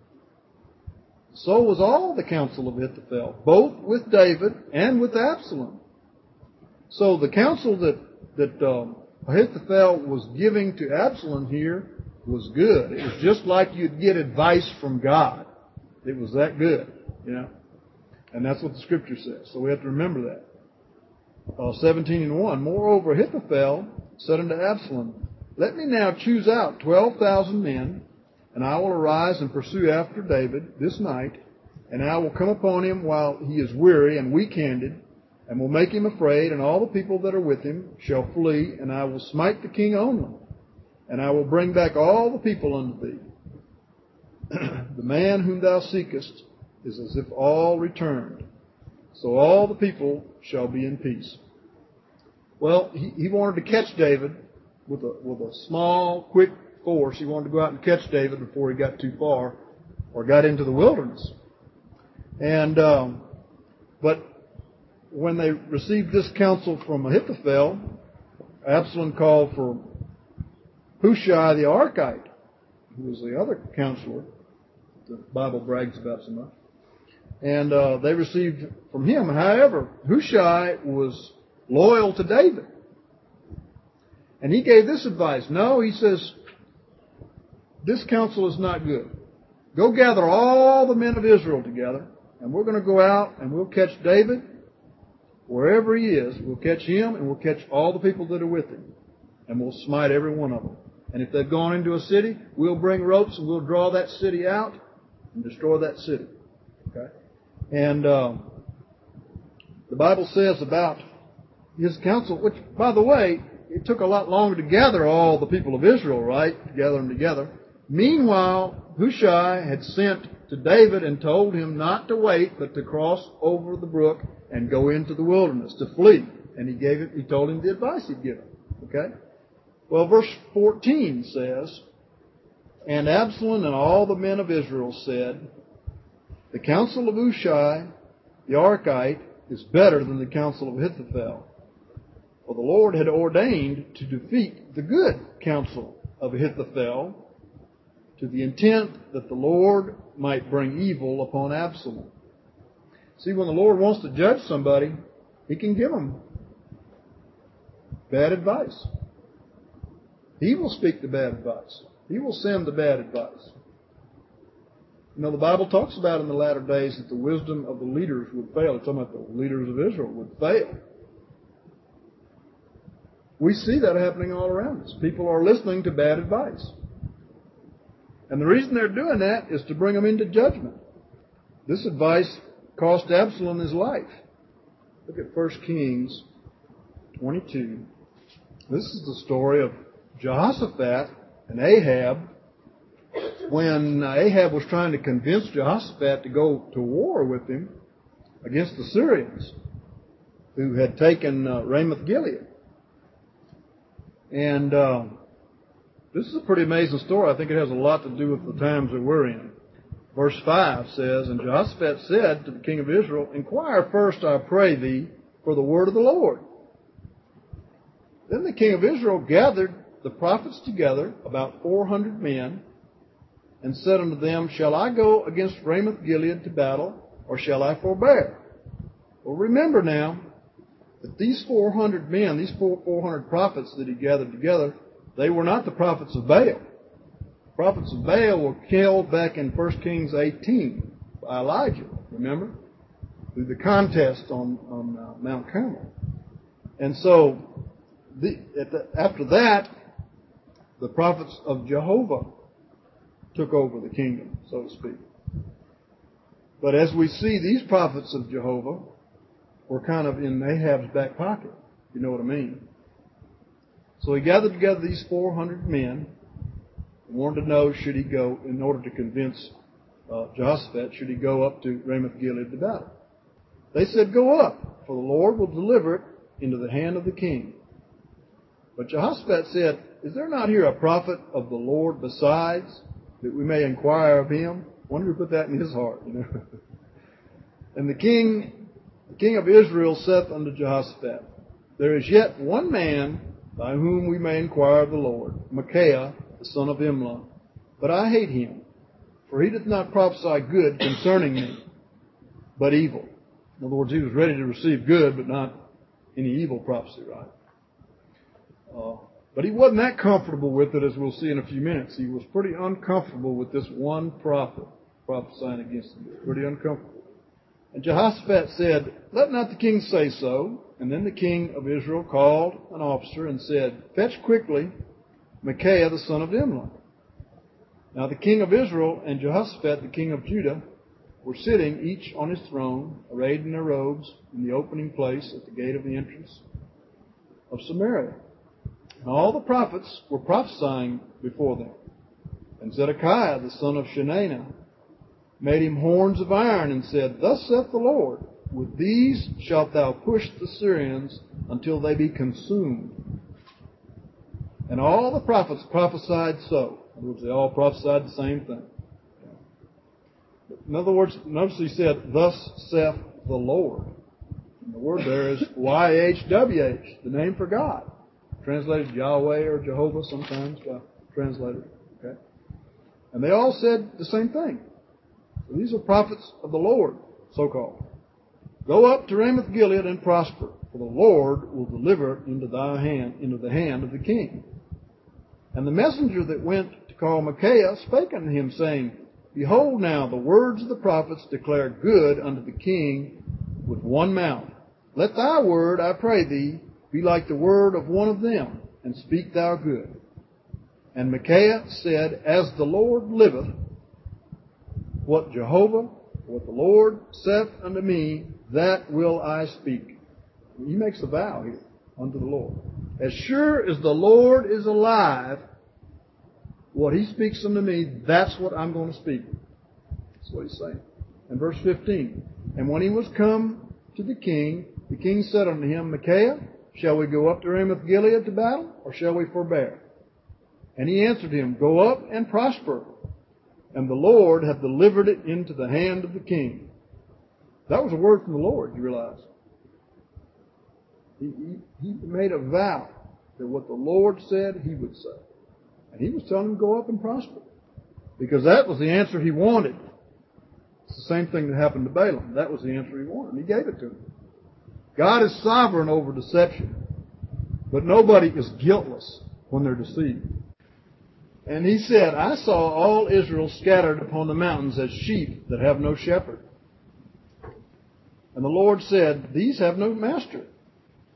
So was all the counsel of Ahithophel, both with David and with Absalom." So the counsel that Ahithophel was giving to Absalom here was good. It was just like you'd get advice from God. It was that good, you know. And that's what the Scripture says. So we have to remember that. 17 and 1. "Moreover, Ahithophel said unto Absalom, Let me now choose out 12,000 men, and I will arise and pursue after David this night, and I will come upon him while he is weary and weak-handed, and will make him afraid, and all the people that are with him shall flee, and I will smite the king only, and I will bring back all the people unto thee. The man whom thou seekest is as if all returned, so all the people shall be in peace." Well, he wanted to catch David with a small, quick force. He wanted to go out and catch David before he got too far or got into the wilderness. And but when they received this counsel from Ahithophel, Absalom called for Hushai the Archite, who was the other counselor the Bible brags about so much. And they received from him. However, Hushai was loyal to David. And he gave this advice. No, he says, this counsel is not good. Go gather all the men of Israel together, and we're going to go out and we'll catch David wherever he is. We'll catch him, and we'll catch all the people that are with him. And we'll smite every one of them. And if they've gone into a city, we'll bring ropes and we'll draw that city out and destroy that city. Okay? And the Bible says about his counsel, which, by the way, it took a lot longer to gather all the people of Israel, right? To gather them together. Meanwhile, Hushai had sent to David and told him not to wait, but to cross over the brook and go into the wilderness, to flee. And he told him the advice he'd given. Okay? Well, verse 14 says, "And Absalom and all the men of Israel said, The counsel of Hushai the Archite is better than the counsel of Ahithophel. For the Lord had ordained to defeat the good counsel of Ahithophel, to the intent that the Lord might bring evil upon Absalom." See, when the Lord wants to judge somebody, He can give them bad advice. He will speak the bad advice. He will send the bad advice. You know, the Bible talks about in the latter days that the wisdom of the leaders would fail. It's talking about the leaders of Israel would fail. We see that happening all around us. People are listening to bad advice. And the reason they're doing that is to bring them into judgment. This advice cost Absalom his life. Look at 1 Kings 22. This is the story of Jehoshaphat and Ahab. When Ahab was trying to convince Jehoshaphat to go to war with him against the Syrians who had taken Ramoth Gilead. And this is a pretty amazing story. I think it has a lot to do with the times that we're in. Verse 5 says, And Jehoshaphat said to the king of Israel, Inquire first, I pray thee, for the word of the Lord. Then the king of Israel gathered the prophets together, about 400 men, and said unto them, Shall I go against Ramoth Gilead to battle, or shall I forbear? Well, remember now that these 400 men, these 400 prophets that he gathered together, they were not the prophets of Baal. The prophets of Baal were killed back in 1 Kings 18 by Elijah, remember? Through the contest on Mount Carmel. And so, after that, the prophets of Jehovah took over the kingdom, so to speak. But as we see, these prophets of Jehovah were kind of in Ahab's back pocket, if you know what I mean. So he gathered together these 400 men and wanted to know, should he go, in order to convince Jehoshaphat, should he go up to Ramoth Gilead to battle? They said, Go up, for the Lord will deliver it into the hand of the king. But Jehoshaphat said, Is there not here a prophet of the Lord besides, that we may inquire of him? I wonder who put that in his heart, you know. And the king of Israel saith unto Jehoshaphat, There is yet one man by whom we may inquire of the Lord, Micaiah, the son of Imlah. But I hate him, for he doth not prophesy good concerning me, but evil. In other words, he was ready to receive good, but not any evil prophecy, right? But he wasn't that comfortable with it, as we'll see in a few minutes. He was pretty uncomfortable with this one prophet prophesying against him. Pretty uncomfortable. And Jehoshaphat said, Let not the king say so. And then the king of Israel called an officer and said, Fetch quickly Micaiah the son of Imlah. Now the king of Israel and Jehoshaphat the king of Judah were sitting each on his throne, arrayed in their robes, in the opening place at the gate of the entrance of Samaria. And all the prophets were prophesying before them. And Zedekiah the son of Chenaanah made him horns of iron and said, Thus saith the Lord, With these shalt thou push the Syrians until they be consumed. And all the prophets prophesied so. In other words, they all prophesied the same thing. In other words, notice he said, Thus saith the Lord. And the word there is YHWH, the name for God. Translated Yahweh or Jehovah sometimes translated. Okay? And they all said the same thing. So these are prophets of the Lord, so-called. Go up to Ramoth Gilead and prosper, for the Lord will deliver it into the hand of the king. And the messenger that went to call Micaiah spake unto him, saying, Behold now, the words of the prophets declare good unto the king with one mouth. Let thy word, I pray thee, be like the word of one of them, and speak thou good. And Micaiah said, As the Lord liveth, what the Lord saith unto me, that will I speak. He makes a vow here unto the Lord. As sure as the Lord is alive, what he speaks unto me, that's what I'm going to speak. That's what he's saying. And verse 15, And when he was come to the king said unto him, Micaiah, shall we go up to Ramoth Gilead to battle, or shall we forbear? And he answered him, Go up and prosper, and the Lord hath delivered it into the hand of the king. That was a word from the Lord, you realize. He made a vow that what the Lord said, he would say. And he was telling him to go up and prosper. Because that was the answer he wanted. It's the same thing that happened to Balaam. That was the answer he wanted. And he gave it to him. God is sovereign over deception. But nobody is guiltless when they're deceived. And he said, I saw all Israel scattered upon the mountains as sheep that have no shepherd. And the Lord said, These have no master.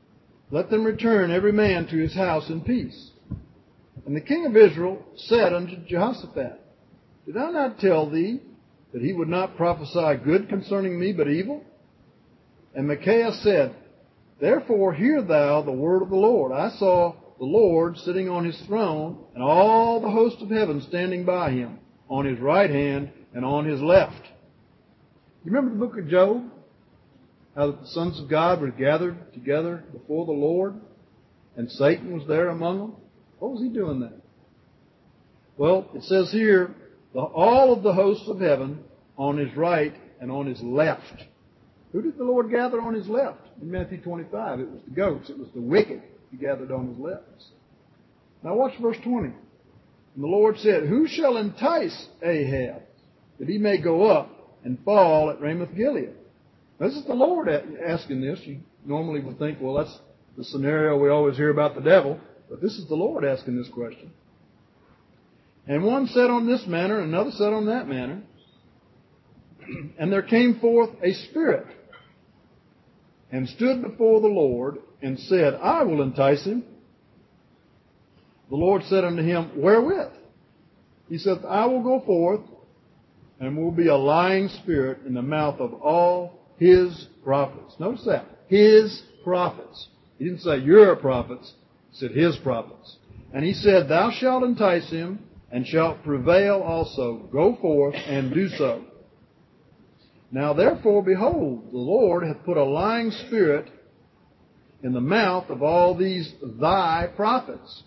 Let them return every man to his house in peace. And the king of Israel said unto Jehoshaphat, Did I not tell thee that he would not prophesy good concerning me, but evil? And Micaiah said, Therefore hear thou the word of the Lord. I saw the Lord sitting on his throne, and all the host of heaven standing by him, on his right hand and on his left. You remember the book of Job? How the sons of God were gathered together before the Lord, and Satan was there among them? What was he doing there? Well, it says here, all of the hosts of heaven on his right and on his left. Who did the Lord gather on his left? In Matthew 25, it was the goats. It was the wicked he gathered on his left. Now watch verse 20. And the Lord said, Who shall entice Ahab, that he may go up and fall at Ramoth Gilead? This is the Lord asking this. You normally would think, well, that's the scenario we always hear about the devil. But this is the Lord asking this question. And one said on this manner, and another said on that manner. And there came forth a spirit, and stood before the Lord, and said, I will entice him. The Lord said unto him, Wherewith? He said, I will go forth, and will be a lying spirit in the mouth of all his prophets. Notice that. His prophets. He didn't say your prophets. He said his prophets. And he said, Thou shalt entice him, and shalt prevail also. Go forth, and do so. Now therefore, behold, the Lord hath put a lying spirit in the mouth of all these thy prophets.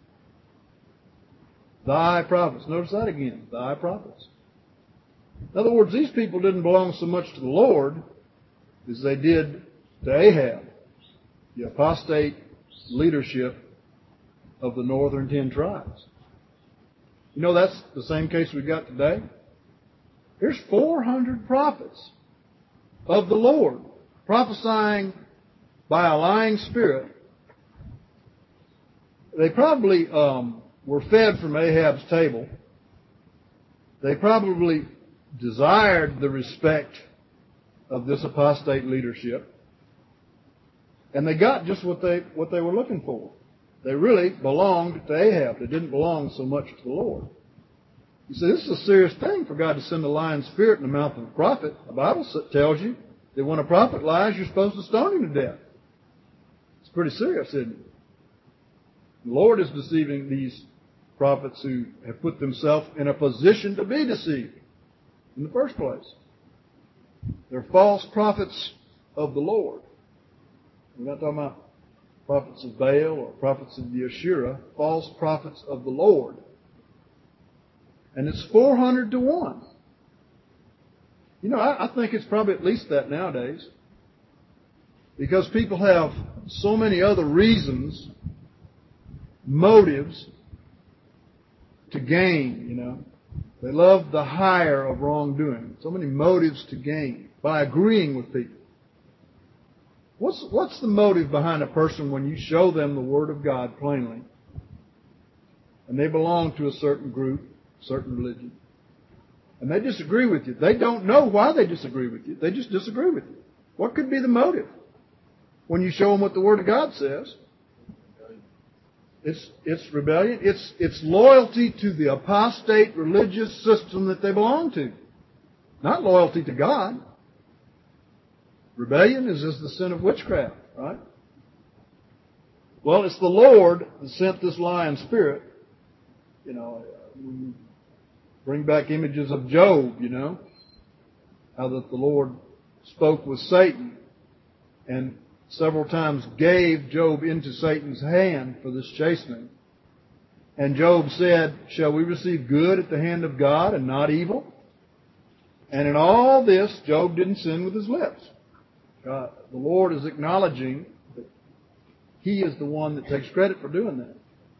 Thy prophets. Notice that again. Thy prophets. In other words, these people didn't belong so much to the Lord as they did to Ahab, the apostate leadership of the northern 10 tribes. You know, that's the same case we've got today. Here's 400 prophets of the Lord prophesying by a lying spirit. They probably were fed from Ahab's table. They probably desired the respect of this apostate leadership. And they got just what they were looking for. They really belonged to Ahab. They didn't belong so much to the Lord. You see, this is a serious thing for God to send a lying spirit in the mouth of a prophet. The Bible tells you that when a prophet lies, you're supposed to stone him to death. It's pretty serious, isn't it? The Lord is deceiving these prophets who have put themselves in a position to be deceived in the first place. They're false prophets of the Lord. We're not talking about prophets of Baal or prophets of the Asherah, false prophets of the Lord. And it's 400 to 1. You know, I think it's probably at least that nowadays. Because people have so many other reasons, motives, to gain, you know. They love the hire of wrongdoing. So many motives to gain by agreeing with people. What's the motive behind a person when you show them the Word of God plainly? And they belong to a certain group, certain religion. And they disagree with you. They don't know why they disagree with you. They just disagree with you. What could be the motive? When you show them what the Word of God says, it's rebellion. It's loyalty to the apostate religious system that they belong to. Not loyalty to God. Rebellion is the sin of witchcraft, right? Well, it's the Lord that sent this lying spirit. You know, bring back images of Job, you know, how that the Lord spoke with Satan and several times gave Job into Satan's hand for this chastening. And Job said, shall we receive good at the hand of God and not evil? And in all this, Job didn't sin with his lips. The Lord is acknowledging that He is the one that takes credit for doing that.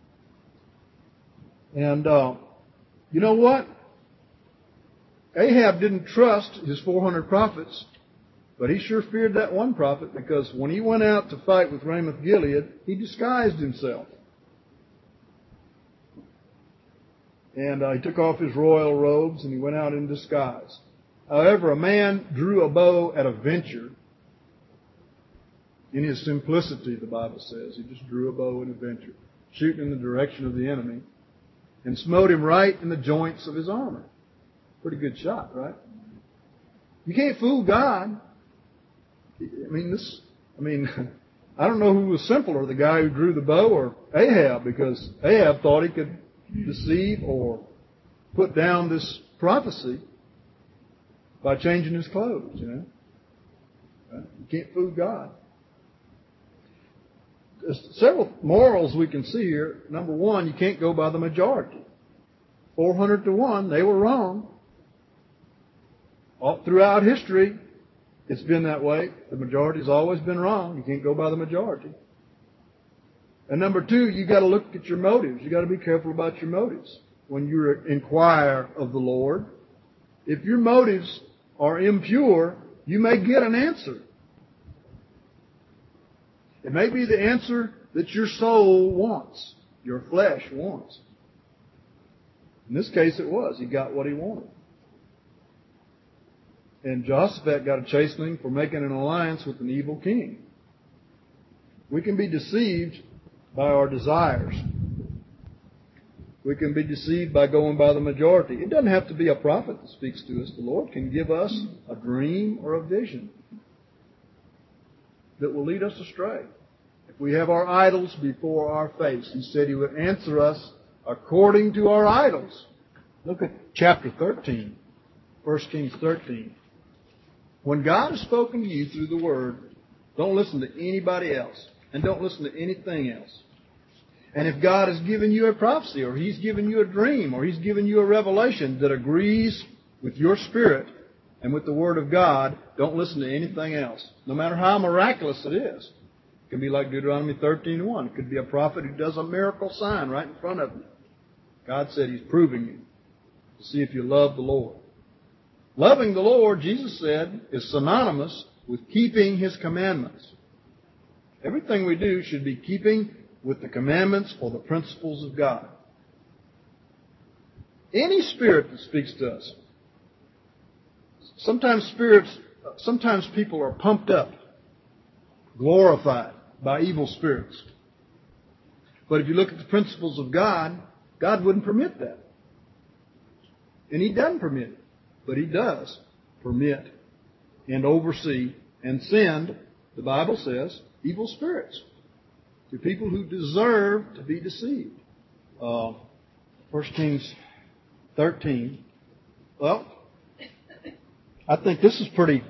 And you know what? Ahab didn't trust his 400 prophets, but he sure feared that one prophet, because when he went out to fight with Ramoth Gilead, he disguised himself. And he took off his royal robes and he went out in disguise. However, a man drew a bow at a venture In his simplicity, the Bible says, he just drew a bow and adventured, shooting in the direction of the enemy, and smote him right in the joints of his armor. Pretty good shot, right? You can't fool God. I don't know who was simpler, the guy who drew the bow or Ahab, because Ahab thought he could deceive or put down this prophecy by changing his clothes, you know. Right? You can't fool God. There's several morals we can see here. Number one, you can't go by the majority. 400 to 1, they were wrong. All throughout history, it's been that way. The majority's always been wrong. You can't go by the majority. And number two, you got to look at your motives. You got to be careful about your motives when you inquire of the Lord. If your motives are impure, you may get an answer. It may be the answer that your soul wants, your flesh wants. In this case, it was. He got what he wanted. And Jehoshaphat got a chastening for making an alliance with an evil king. We can be deceived by our desires. We can be deceived by going by the majority. It doesn't have to be a prophet that speaks to us. The Lord can give us a dream or a vision that will lead us astray. If we have our idols before our face, He said He would answer us according to our idols. Look at chapter 13, 1 Kings 13. When God has spoken to you through the Word, don't listen to anybody else. And don't listen to anything else. And if God has given you a prophecy, or He's given you a dream, or He's given you a revelation that agrees with your spirit and with the Word of God, don't listen to anything else, no matter how miraculous it is. It can be like Deuteronomy 13:1. It could be a prophet who does a miracle sign right in front of you. God said He's proving you to see if you love the Lord. Loving the Lord, Jesus said, is synonymous with keeping His commandments. Everything we do should be keeping with the commandments or the principles of God. Any spirit that speaks to us. Sometimes people are pumped up, glorified by evil spirits. But if you look at the principles of God, God wouldn't permit that. And He doesn't permit it. But He does permit and oversee and send, the Bible says, evil spirits to people who deserve to be deceived. 1 Kings 13. Well, I think this is pretty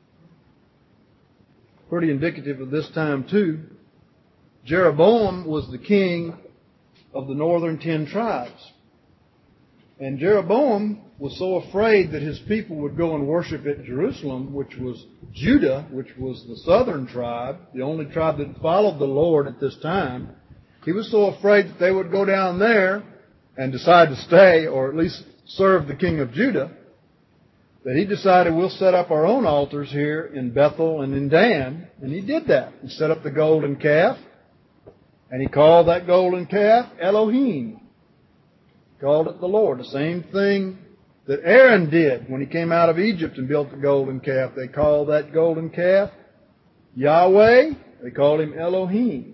indicative of this time too. Jeroboam was the king of the northern 10 tribes. And Jeroboam was so afraid that his people would go and worship at Jerusalem, which was Judah, which was the southern tribe, the only tribe that followed the Lord at this time. He was so afraid that they would go down there and decide to stay, or at least serve the king of Judah, that he decided, we'll set up our own altars here in Bethel and in Dan. And he did that. He set up the golden calf, and he called that golden calf Elohim. Called it the Lord. The same thing that Aaron did when he came out of Egypt and built the golden calf. They called that golden calf Yahweh. They called Him Elohim.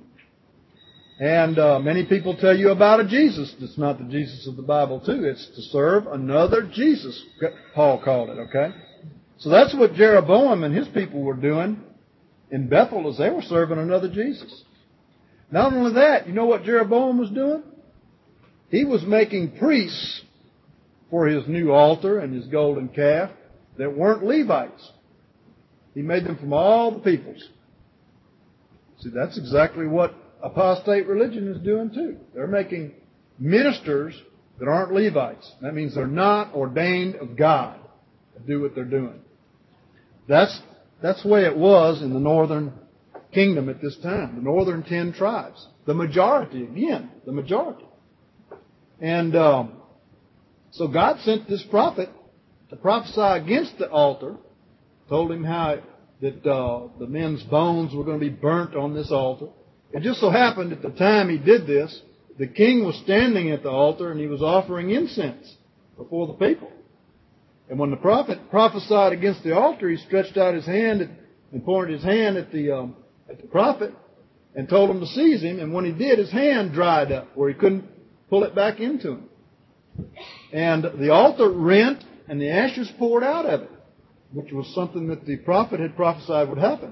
And many people tell you about a Jesus that's not the Jesus of the Bible too. It's to serve another Jesus, Paul called it, okay? So that's what Jeroboam and his people were doing in Bethel, is they were serving another Jesus. Not only that, you know what Jeroboam was doing? He was making priests for his new altar and his golden calf that weren't Levites. He made them from all the peoples. See, that's exactly what apostate religion is doing too. They're making ministers that aren't Levites. That means they're not ordained of God to do what they're doing. That's the way it was in the northern kingdom at this time. The northern 10 tribes. The majority, again, the majority. And so God sent this prophet to prophesy against the altar, told him how that the men's bones were going to be burnt on this altar. It just so happened at the time he did this, the king was standing at the altar and he was offering incense before the people. And when the prophet prophesied against the altar, he stretched out his hand and pointed his hand at the at the prophet and told him to seize him. And when he did, his hand dried up where he couldn't pull it back into him. And the altar rent and the ashes poured out of it, which was something that the prophet had prophesied would happen.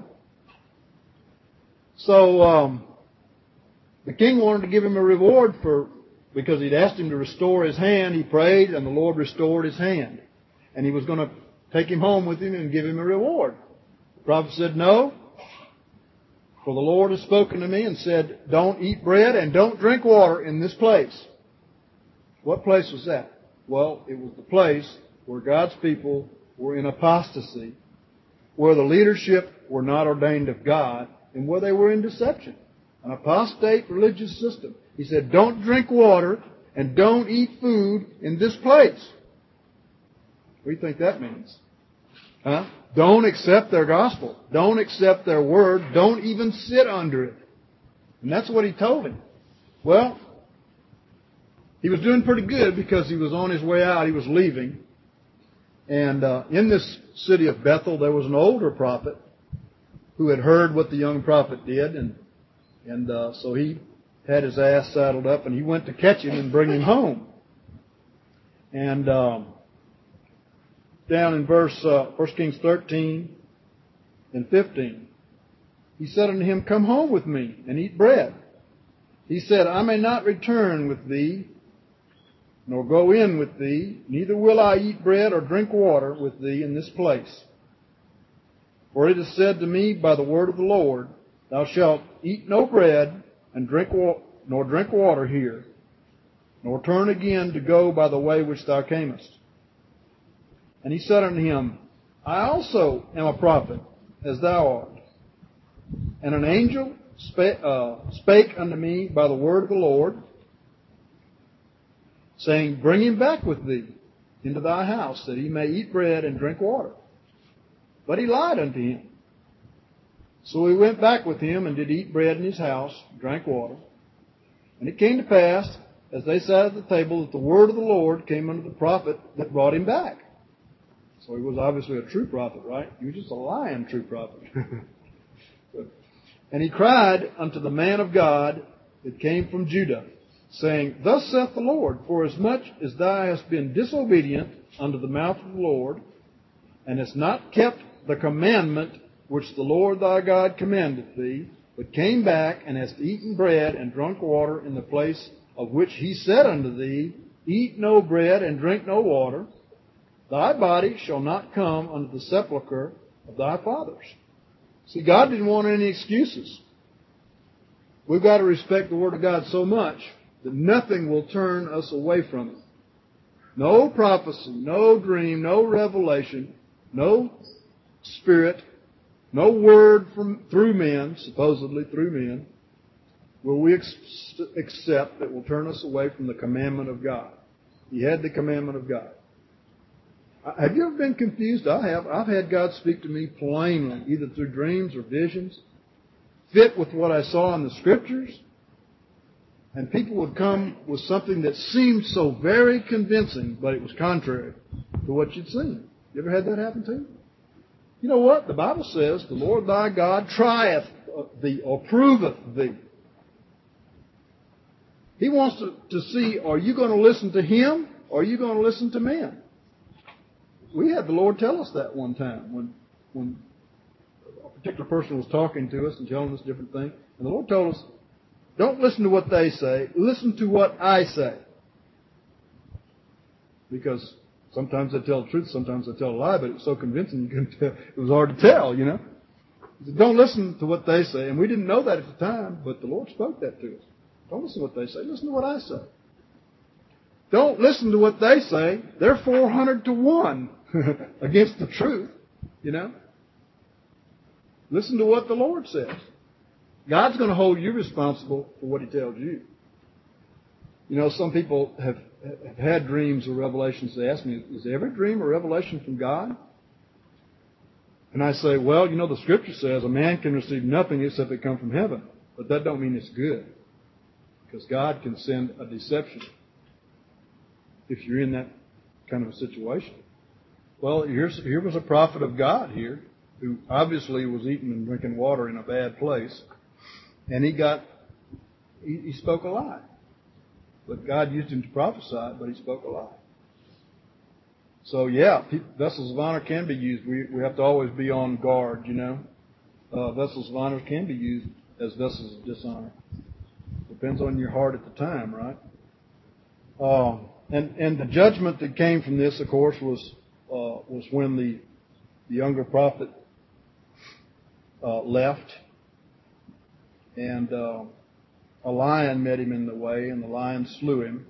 So the king wanted to give him a reward because he'd asked him to restore his hand. He prayed, and the Lord restored his hand. And he was going to take him home with him and give him a reward. The prophet said, "No, for the Lord has spoken to me and said, don't eat bread and don't drink water in this place." What place was that? Well, it was the place where God's people were in apostasy, where the leadership were not ordained of God, and where they were in deception. An apostate religious system. He said, don't drink water and don't eat food in this place. What do you think that means? Huh? Don't accept their gospel. Don't accept their word. Don't even sit under it. And that's what he told him. Well, he was doing pretty good because he was on his way out. He was leaving. And in this city of Bethel, there was an older prophet who had heard what the young prophet did. And so he had his ass saddled up, and he went to catch him and bring him home. And down in verse 1 Kings 13 and 15, he said unto him, "Come home with me and eat bread." He said, "I may not return with thee, nor go in with thee, neither will I eat bread or drink water with thee in this place. For it is said to me by the word of the Lord, Thou shalt eat no bread and nor drink water here, nor turn again to go by the way which thou camest." And he said unto him, "I also am a prophet, as thou art. And an angel spake unto me by the word of the Lord, saying, Bring him back with thee into thy house, that he may eat bread and drink water. But he lied unto him. So he went back with him and did eat bread in his house, drank water. And it came to pass, as they sat at the table, that the word of the Lord came unto the prophet that brought him back." So he was obviously a true prophet, right? He was just a lying true prophet. "And he cried unto the man of God that came from Judah, saying, Thus saith the Lord, Forasmuch as thou hast been disobedient unto the mouth of the Lord, and hast not kept the commandment which the Lord thy God commandeth thee, but came back and hast eaten bread and drunk water in the place of which he said unto thee, Eat no bread and drink no water, thy body shall not come unto the sepulchre of thy fathers." See, God didn't want any excuses. We've got to respect the Word of God so much that nothing will turn us away from it. No prophecy, no dream, no revelation, no spirit, no word through men, supposedly through men, will we accept that will turn us away from the commandment of God. He had the commandment of God. Have you ever been confused? I have. I've had God speak to me plainly, either through dreams or visions, fit with what I saw in the Scriptures. And people would come with something that seemed so very convincing, but it was contrary to what you'd seen. You ever had that happen to you? You know what? The Bible says, "The Lord thy God trieth thee," or proveth thee. He wants to see, are you going to listen to Him, or are you going to listen to men? We had the Lord tell us that one time when a particular person was talking to us and telling us different things. And the Lord told us, don't listen to what they say. Listen to what I say. Because sometimes they tell the truth, sometimes they tell a lie, but it was so convincing you couldn't tell. It was hard to tell, you know. He said, don't listen to what they say. And we didn't know that at the time, but the Lord spoke that to us. Don't listen to what they say. Listen to what I say. Don't listen to what they say. They're 400 to 1 against the truth, you know. Listen to what the Lord says. God's going to hold you responsible for what He tells you. You know, some people have had dreams or revelations. They ask me, is every dream a revelation from God? And I say, well, you know, the Scripture says a man can receive nothing except it come from heaven. But that don't mean it's good. Because God can send a deception if you're in that kind of a situation. Well, here was a prophet of God here who obviously was eating and drinking water in a bad place, and he spoke a lie. But God used him to prophesy, but he spoke a lie. So yeah, vessels of honor can be used. We have to always be on guard, Vessels of honor can be used as vessels of dishonor. Depends on your heart at the time, right? And the judgment that came from this, of course, was when the younger prophet left, and a lion met him in the way, and the lion slew him.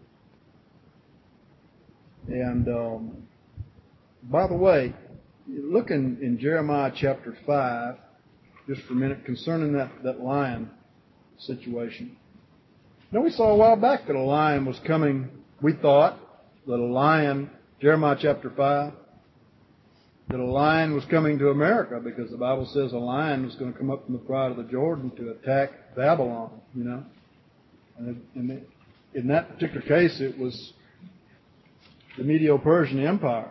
And by the way, look in Jeremiah chapter 5, just for a minute, concerning that lion situation. We saw a while back that a lion was coming. We thought that a lion, Jeremiah chapter 5, that a lion was coming to America, because the Bible says a lion was going to come up from the pride of the Jordan to attack Babylon, And in that particular case, it was the Medo-Persian Empire.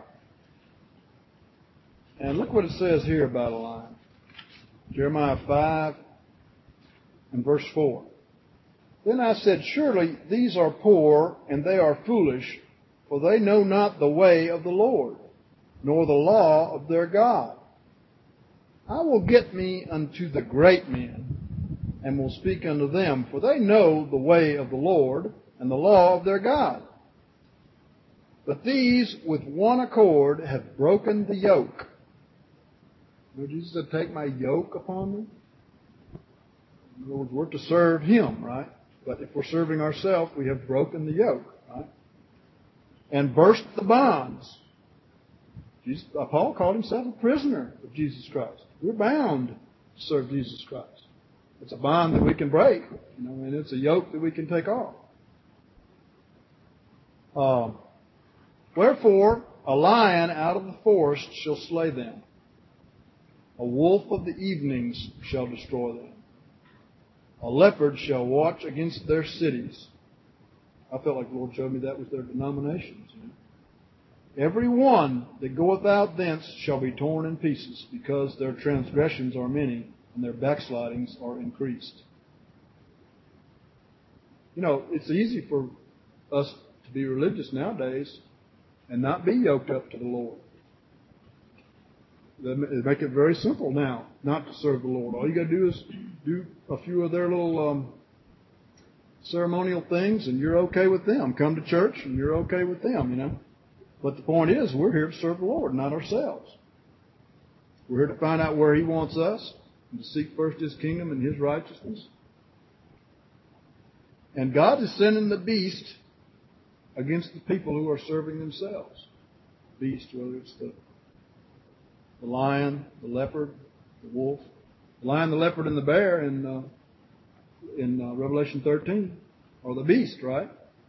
And look what it says here about a lion. Jeremiah 5 and verse 4. Then I said, surely these are poor, and they are foolish, for they know not the way of the Lord, nor the law of their God. I will get me unto the great men, and will speak unto them, for they know the way of the Lord, and the law of their God. But these with one accord have broken the yoke. Jesus said, take my yoke upon them. In other words, we're to serve Him, right? But if we're serving ourselves, we have broken the yoke, right? And burst the bonds. Paul called himself a prisoner of Jesus Christ. We're bound to serve Jesus Christ. It's a bond that we can break, and it's a yoke that we can take off. Wherefore, a lion out of the forest shall slay them. A wolf of the evenings shall destroy them. A leopard shall watch against their cities. I felt like the Lord showed me that was their denominations. Every one that goeth out thence shall be torn in pieces, because their transgressions are many, and their backslidings are increased. It's easy for us to be religious nowadays and not be yoked up to the Lord. They make it very simple now not to serve the Lord. All you got to do is do a few of their little ceremonial things, and you're okay with them. Come to church, and you're okay with them, But the point is, we're here to serve the Lord, not ourselves. We're here to find out where He wants us, and to seek first His kingdom and His righteousness. And God is sending the beast against the people who are serving themselves. Beast, whether it's the lion, the leopard, the wolf. The lion, the leopard, and the bear in Revelation 13 are the beast, right?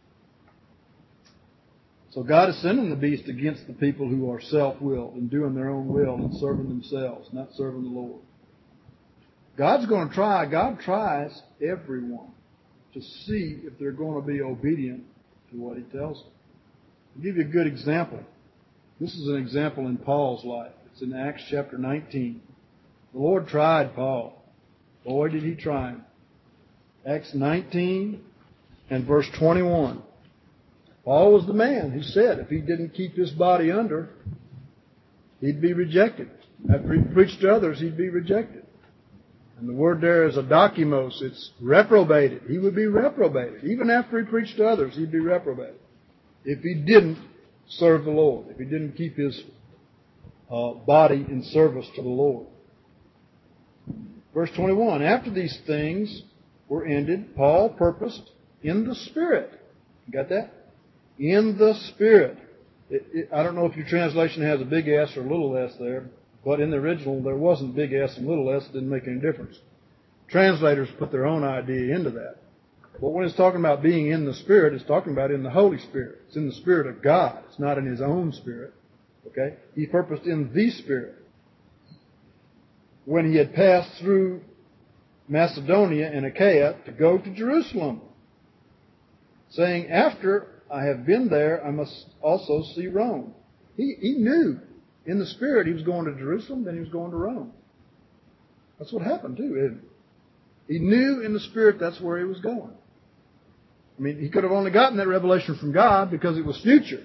So God is sending the beast against the people who are self-willed and doing their own will and serving themselves, not serving the Lord. God tries everyone to see if they're going to be obedient to what He tells them. I'll give you a good example. This is an example in Paul's life. It's in Acts chapter 19. The Lord tried Paul. Boy, did He try him. Acts 19 and verse 21. Paul was the man who said if he didn't keep his body under, he'd be rejected. After he preached to others, he'd be rejected. And the word there is adokimos. It's reprobated. He would be reprobated. Even after he preached to others, he'd be reprobated. If he didn't serve the Lord. If he didn't keep his body in service to the Lord. Verse 21. After these things were ended, Paul purposed in the Spirit. You got that? In the Spirit. I don't know if your translation has a big S or a little s there, but in the original there wasn't big S and little s. It didn't make any difference. Translators put their own idea into that. But when it's talking about being in the Spirit, it's talking about in the Holy Spirit. It's in the Spirit of God. It's not in his own Spirit. Okay? He purposed in the Spirit. When he had passed through Macedonia and Achaia to go to Jerusalem, saying, after I have been there, I must also see Rome. He knew In the Spirit, he was going to Jerusalem, then he was going to Rome. That's what happened, too. He knew in the Spirit that's where he was going. I mean, he could have only gotten that revelation from God because it was future.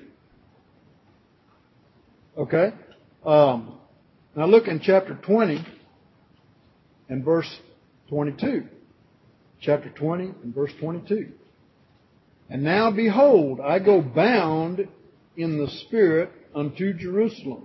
Okay? Now look in chapter 20 and verse 22. Chapter 20 and verse 22. And now behold, I go bound in the Spirit unto Jerusalem,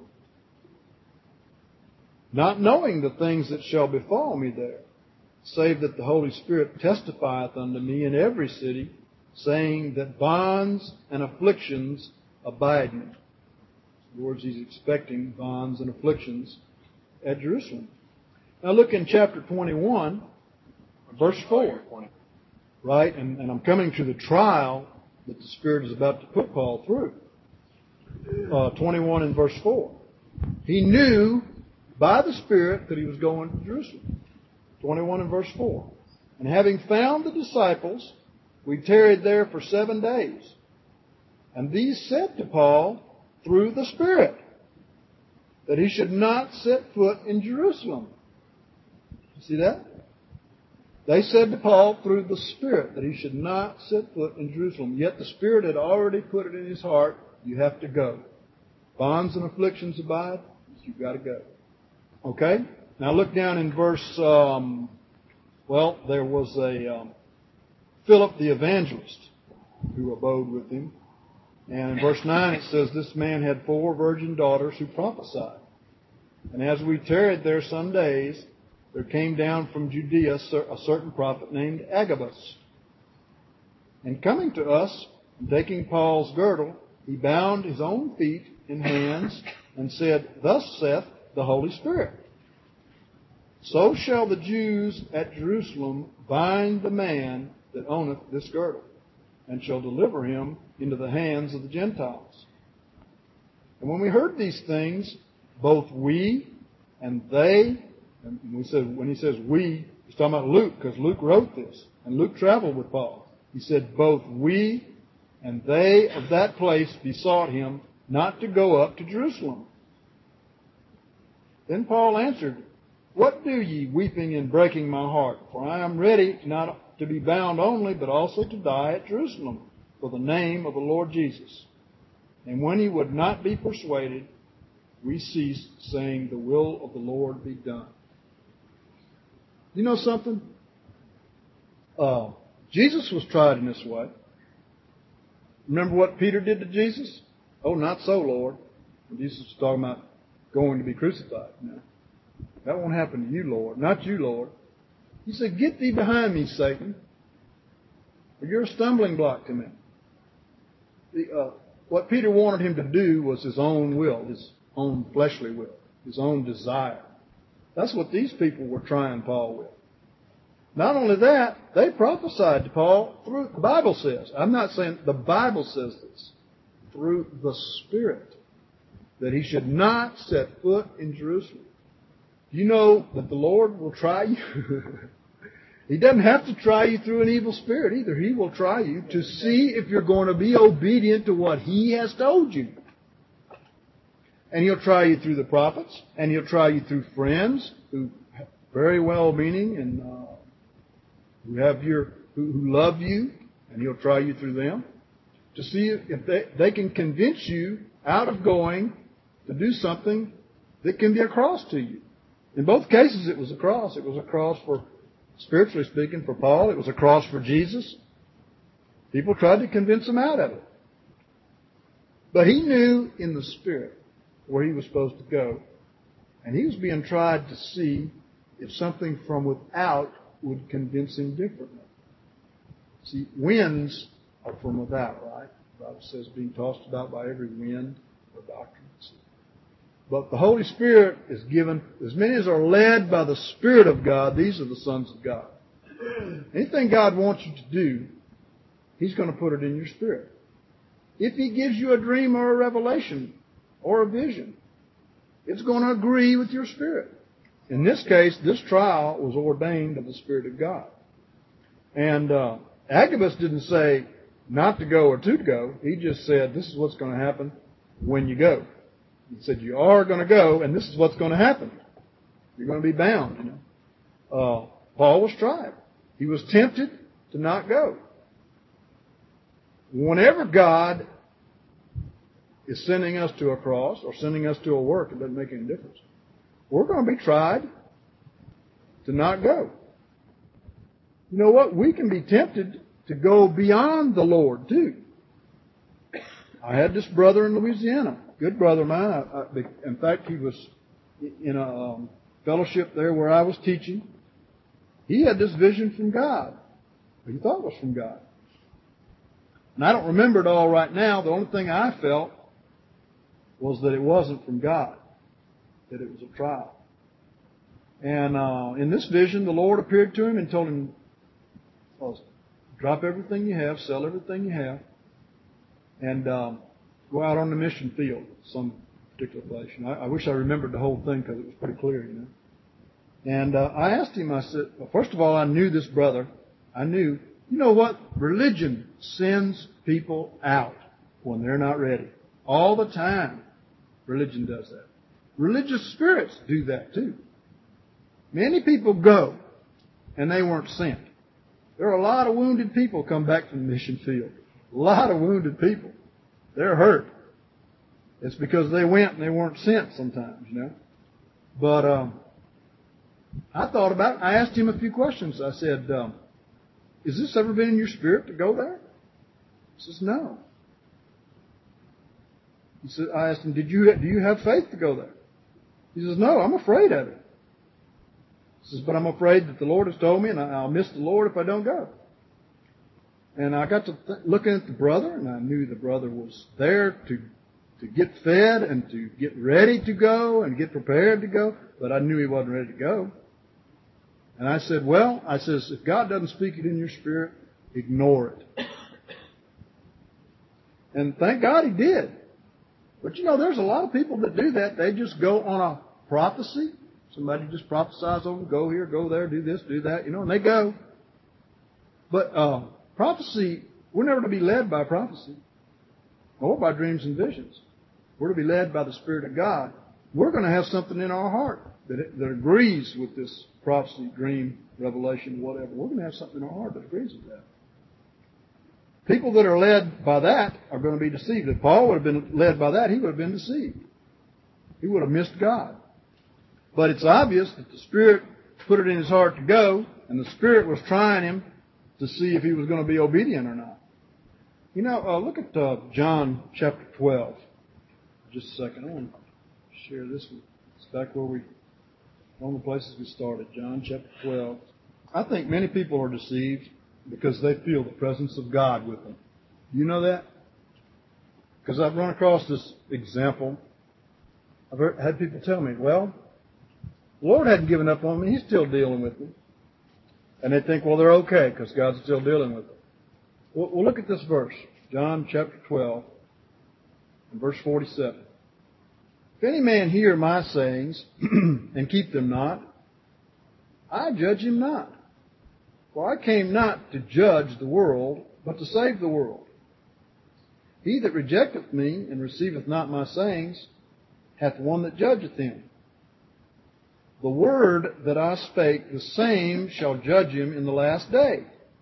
not knowing the things that shall befall me there, save that the Holy Spirit testifieth unto me in every city, saying that bonds and afflictions abide me. In other words, he's expecting bonds and afflictions at Jerusalem. Now look in chapter 21, verse 4. Right? And I'm coming to the trial that the Spirit is about to put Paul through. 21 and verse 4. He knew by the Spirit that he was going to Jerusalem. 21 and verse 4. And having found the disciples, we tarried there for 7 days. And these said to Paul through the Spirit that he should not set foot in Jerusalem. You see that? They said to Paul through the Spirit that he should not set foot in Jerusalem. Yet the Spirit had already put it in his heart, you have to go. Bonds and afflictions abide, you've got to go. Okay? Now look down in verse, there was a Philip the evangelist who abode with him. And in verse 9 it says, this man had 4 virgin daughters who prophesied. And as we tarried there some days, there came down from Judea a certain prophet named Agabus. And coming to us, and taking Paul's girdle, he bound his own feet and hands, and said, thus saith the Holy Spirit, so shall the Jews at Jerusalem bind the man that owneth this girdle, and shall deliver him into the hands of the Gentiles. And when we heard these things, both we and they, and when he says we, he's talking about Luke, because Luke wrote this, and Luke traveled with Paul. He said, both we and they of that place besought him not to go up to Jerusalem. Then Paul answered, what do ye, weeping and breaking my heart? For I am ready not to be bound only, but also to die at Jerusalem for the name of the Lord Jesus. And when he would not be persuaded, we ceased, saying, the will of the Lord be done. You know something? Jesus was tried in this way. Remember what Peter did to Jesus? Oh, not so, Lord. And Jesus was talking about going to be crucified. No, that won't happen to you, Lord. Not you, Lord. He said, get thee behind me, Satan, for you're a stumbling block to me. What Peter wanted him to do was his own will, his own fleshly will, his own desire. That's what these people were trying Paul with. Not only that, they prophesied to Paul through, the Bible says, I'm not saying, the Bible says this, through the Spirit, that he should not set foot in Jerusalem. You know that the Lord will try you. He doesn't have to try you through an evil spirit either. He will try you to see if you're going to be obedient to what He has told you. And He'll try you through the prophets, and He'll try you through friends who are very well-meaning and who love you, and He'll try you through them to see if they can convince you out of going to do something that can be a cross to you. In both cases, it was a cross. It was a cross for, spiritually speaking, for Paul. It was a cross for Jesus. People tried to convince him out of it. But he knew in the Spirit where he was supposed to go. And he was being tried to see if something from without would convince him differently. See, winds are from without, right? The Bible says being tossed about by every wind or doctrine. But the Holy Spirit is given, as many as are led by the Spirit of God, these are the sons of God. Anything God wants you to do, He's going to put it in your spirit. If He gives you a dream or a revelation or a vision, it's going to agree with your spirit. In this case, this trial was ordained of the Spirit of God. And Agabus didn't say not to go or to go. He just said, this is what's going to happen when you go. He said, you are going to go, and this is what's going to happen. You're going to be bound. Paul was tried. He was tempted to not go. Whenever God is sending us to a cross or sending us to a work, it doesn't make any difference. We're going to be tried to not go. You know what? We can be tempted to go beyond the Lord, too. I had this brother in Louisiana, good brother of mine. In fact, he was in a fellowship there where I was teaching. He had this vision from God. He thought it was from God. And I don't remember it all right now. The only thing I felt was that it wasn't from God, that it was a trial. And in this vision, the Lord appeared to him and told him, drop everything you have, sell everything you have, and go out on the mission field, some particular place. I wish I remembered the whole thing because it was pretty clear, And I asked him, I said, well, first of all, I knew this brother. I knew, you know what? Religion sends people out when they're not ready. All the time, religion does that. Religious spirits do that too. Many people go, and they weren't sent. There are a lot of wounded people come back from the mission field. A lot of wounded people. They're hurt. It's because they went and they weren't sent sometimes, But I thought about it. I asked him a few questions. I said, has this ever been in your spirit to go there? He says, no. He said, I asked him, do you have faith to go there? He says, no, I'm afraid of it. He says, but I'm afraid that the Lord has told me and I'll miss the Lord if I don't go. And I got to looking at the brother, and I knew the brother was there to get fed and to get ready to go and get prepared to go, but I knew he wasn't ready to go. And I said, if God doesn't speak it in your spirit, ignore it. And thank God he did. But there's a lot of people that do that. They just go on a prophecy. Somebody just prophesies over them, go here, go there, do this, do that, and they go. But prophecy, we're never to be led by prophecy or by dreams and visions. We're to be led by the Spirit of God. We're going to have something in our heart that agrees with this prophecy, dream, revelation, whatever. We're going to have something in our heart that agrees with that. People that are led by that are going to be deceived. If Paul would have been led by that, he would have been deceived. He would have missed God. But it's obvious that the Spirit put it in his heart to go, and the Spirit was trying him to see if he was going to be obedient or not. Look at John chapter 12. Just a second. I want to share this one. It's back where one of the places we started. John chapter 12. I think many people are deceived because they feel the presence of God with them. Do you know that? Because I've run across this example. I've had people tell me, well, the Lord hadn't given up on me. He's still dealing with me. And they think, well, they're okay because God's still dealing with them. Well, look at this verse. John chapter 12 and verse 47. If any man hear my sayings and keep them not, I judge him not. For I came not to judge the world, but to save the world. He that rejecteth me and receiveth not my sayings hath one that judgeth him. The word that I spake, the same shall judge him in the last day.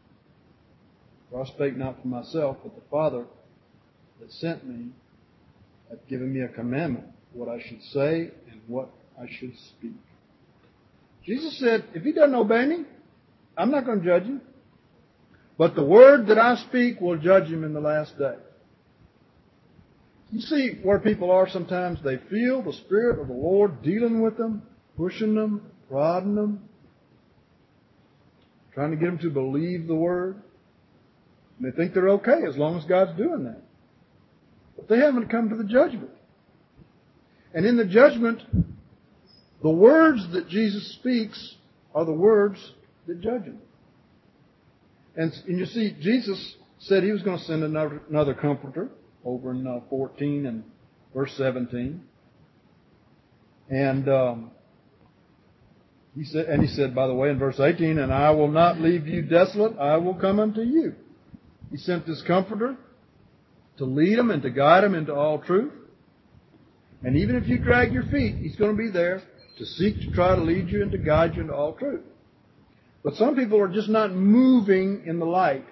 For I spake not for myself, but the Father that sent me hath given me a commandment, what I should say and what I should speak. Jesus said, if he doesn't obey me, I'm not going to judge him. But the word that I speak will judge him in the last day. You see where people are sometimes. They feel the Spirit of the Lord dealing with them, pushing them, prodding them, trying to get them to believe the Word. And they think they're okay as long as God's doing that. But they haven't come to the judgment. And in the judgment, the words that Jesus speaks are the words that judge him. And you see, Jesus said he was going to send another comforter over in 14 and verse 17. And he said, by the way, in verse 18, and I will not leave you desolate, I will come unto you. He sent this comforter to lead them and to guide them into all truth. And even if you drag your feet, He's going to be there to seek to try to lead you and to guide you into all truth. But some people are just not moving in the light.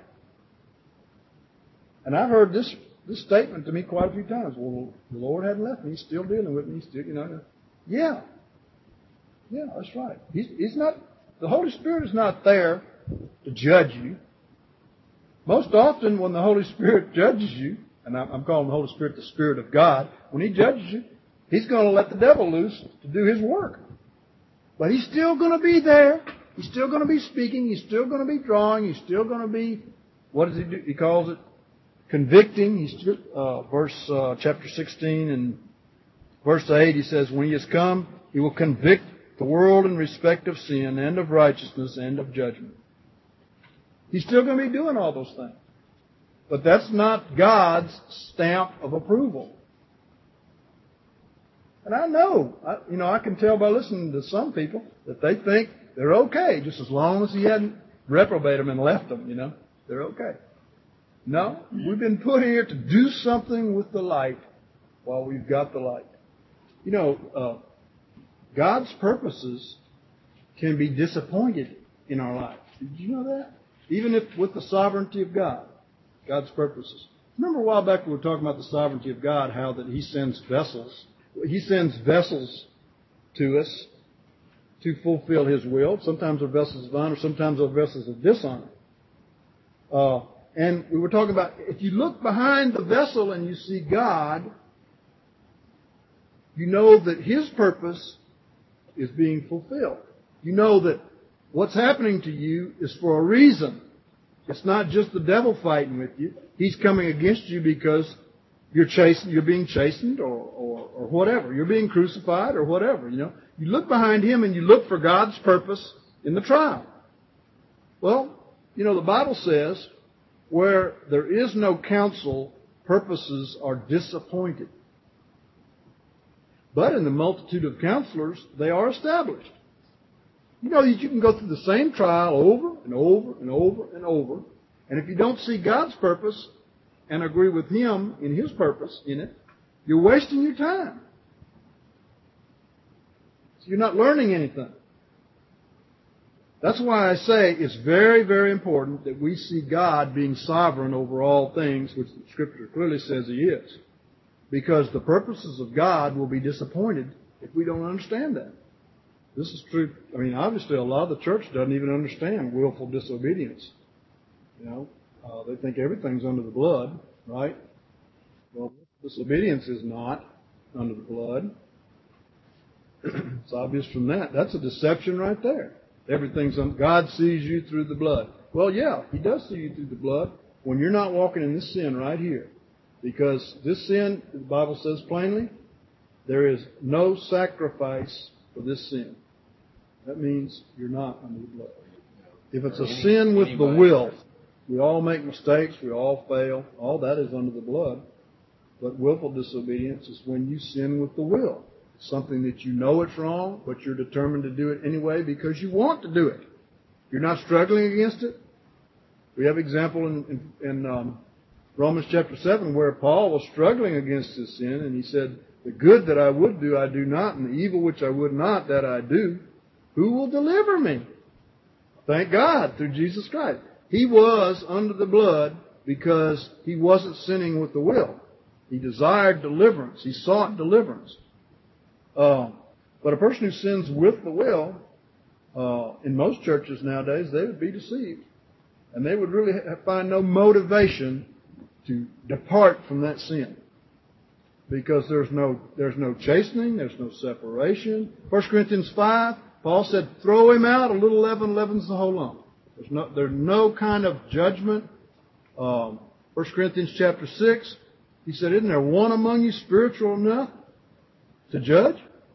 And I've heard this statement to me quite a few times. Well, the Lord hadn't left me. He's still dealing with me. He's still, Yeah. Yeah, that's right. He's not, the Holy Spirit is not there to judge you. Most often when the Holy Spirit judges you, and I'm calling the Holy Spirit the Spirit of God, when He judges you, He's going to let the devil loose to do his work. But He's still going to be there. He's still going to be speaking. He's still going to be drawing. He's still going to be, what does He do? He calls it convicting. He's chapter 16 and verse 8, He says, when He has come, He will convict the world in respect of sin and of righteousness and of judgment. He's still going to be doing all those things. But that's not God's stamp of approval. And I know, I can tell by listening to some people that they think they're okay just as long as He hadn't reprobated them and left them, They're okay. No, we've been put here to do something with the light while we've got the light. God's purposes can be disappointed in our lives. Did you know that? Even if with the sovereignty of God, God's purposes. Remember a while back we were talking about the sovereignty of God, how that He sends vessels. He sends vessels to us to fulfill His will. Sometimes they're vessels of honor, sometimes they're vessels of dishonor. And we were talking about, if you look behind the vessel and you see God, you know that His purpose is being fulfilled. You know that what's happening to you is for a reason. It's not just the devil fighting with you. He's coming against you because you're being chastened or whatever. You're being crucified or whatever, You look behind Him and you look for God's purpose in the trial. Well, the Bible says, where there is no counsel, purposes are disappointed. But in the multitude of counselors, they are established. You can go through the same trial over and over and over and over. And if you don't see God's purpose and agree with Him in His purpose in it, you're wasting your time. So you're not learning anything. That's why I say it's very, very important that we see God being sovereign over all things, which the Scripture clearly says He is. Because the purposes of God will be disappointed if we don't understand that. This is true. Obviously a lot of the church doesn't even understand willful disobedience. They think everything's under the blood, right? Well, disobedience is not under the blood. It's obvious from that. That's a deception right there. God sees you through the blood. Well, yeah, He does see you through the blood when you're not walking in this sin right here. Because this sin, the Bible says plainly, there is no sacrifice for this sin. That means you're not under the blood. If it's a sin with the will, we all make mistakes, we all fail, all that is under the blood. But willful disobedience is when you sin with the will. It's something that you know it's wrong, but you're determined to do it anyway because you want to do it. You're not struggling against it. We have example in Romans chapter 7 where Paul was struggling against his sin, and he said, the good that I would do, I do not, and the evil which I would not, that I do. Who will deliver me? Thank God, through Jesus Christ. He was under the blood because he wasn't sinning with the will. He desired deliverance. He sought deliverance. But a person who sins with the will, in most churches nowadays, they would be deceived. And they would really find no motivation to depart from that sin. Because there's no chastening, there's no separation. 1 Corinthians 5, Paul said, throw him out, a little leaven leavens the whole lump. There's no kind of judgment. 1 Corinthians chapter 6, he said, isn't there one among you spiritual enough to judge?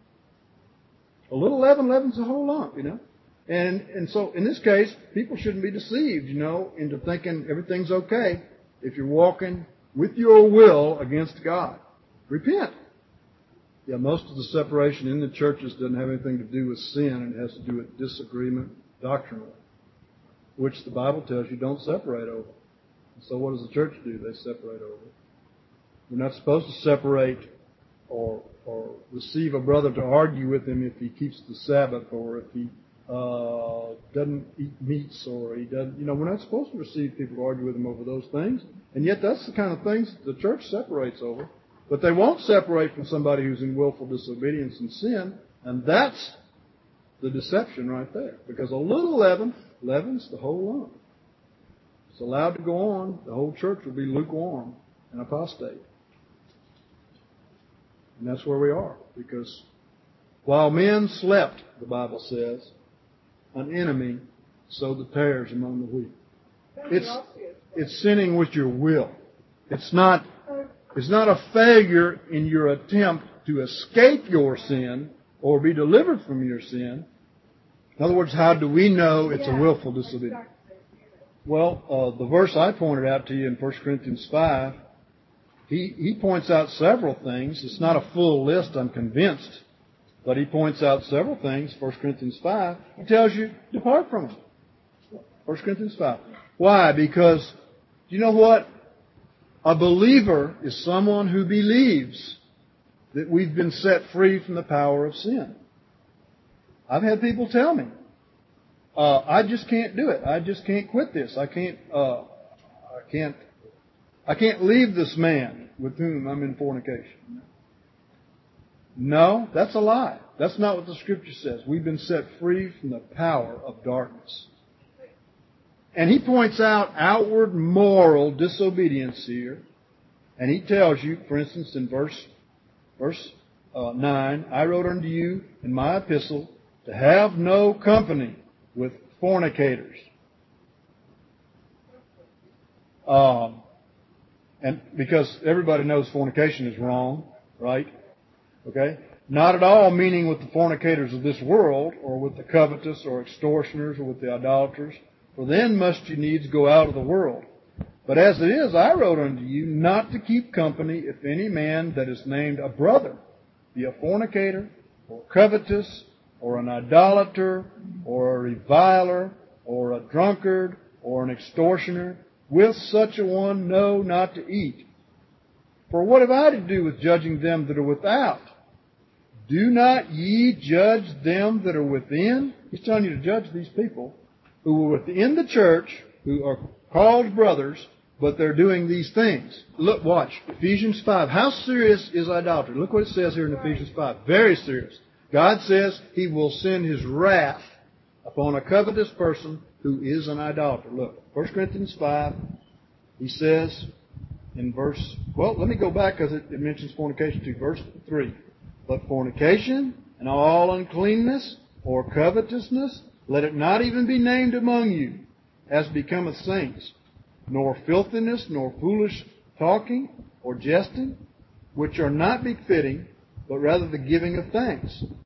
A little leaven leavens the whole lump, And so in this case, people shouldn't be deceived, into thinking everything's okay if you're walking with your will against God. Repent. Yeah, most of the separation in the churches doesn't have anything to do with sin, and it has to do with disagreement doctrinally, which the Bible tells you don't separate over. So what does the church do? They separate over. We're not supposed to separate or receive a brother to argue with him if he keeps the Sabbath, or if he doesn't eat meats, or he doesn't. We're not supposed to receive people to argue with him over those things. And yet that's the kind of things the church separates over. But they won't separate from somebody who's in willful disobedience and sin. And that's the deception right there. Because a little leaven leavens the whole lump. It's allowed to go on, the whole church will be lukewarm and apostate. And that's where we are. Because while men slept, the Bible says, an enemy sowed the tares among the wheat. It's sinning with your will. It's not a failure in your attempt to escape your sin or be delivered from your sin. In other words, how do we know it's a willful disobedience? Well, the verse I pointed out to you in 1 Corinthians 5, he points out several things. It's not a full list, I'm convinced, but he points out several things. 1 Corinthians 5, he tells you, depart from it. 1 Corinthians 5. Why? Because, you know what? A believer is someone who believes that we've been set free from the power of sin. I've had people tell me, I just can't do it. I just can't quit this. I can't leave this man with whom I'm in fornication. No, that's a lie. That's not what the Scripture says. We've been set free from the power of darkness. And he points out outward moral disobedience here. And he tells you, for instance, in verse 9, I wrote unto you in my epistle to have no company with fornicators. And because everybody knows fornication is wrong, right? Okay? Not at all meaning with the fornicators of this world, or with the covetous, or extortioners, or with the idolaters. For then must you needs go out of the world. But as it is, I wrote unto you not to keep company if any man that is named a brother be a fornicator, or covetous, or an idolater, or a reviler, or a drunkard, or an extortioner. With such a one, no, not to eat. For what have I to do with judging them that are without? Do not ye judge them that are within? He's telling you to judge these people who are within the church, who are called brothers, but they're doing these things. Look, watch. Ephesians 5. How serious is idolatry? Look what it says here in Ephesians 5. Very serious. God says He will send His wrath upon a covetous person who is an idolater. Look, 1 Corinthians 5, he says in let me go back because it mentions fornication too. Verse 3. But fornication and all uncleanness or covetousness, let it not even be named among you, as becometh saints, nor filthiness, nor foolish talking, or jesting, which are not befitting, but rather the giving of thanks.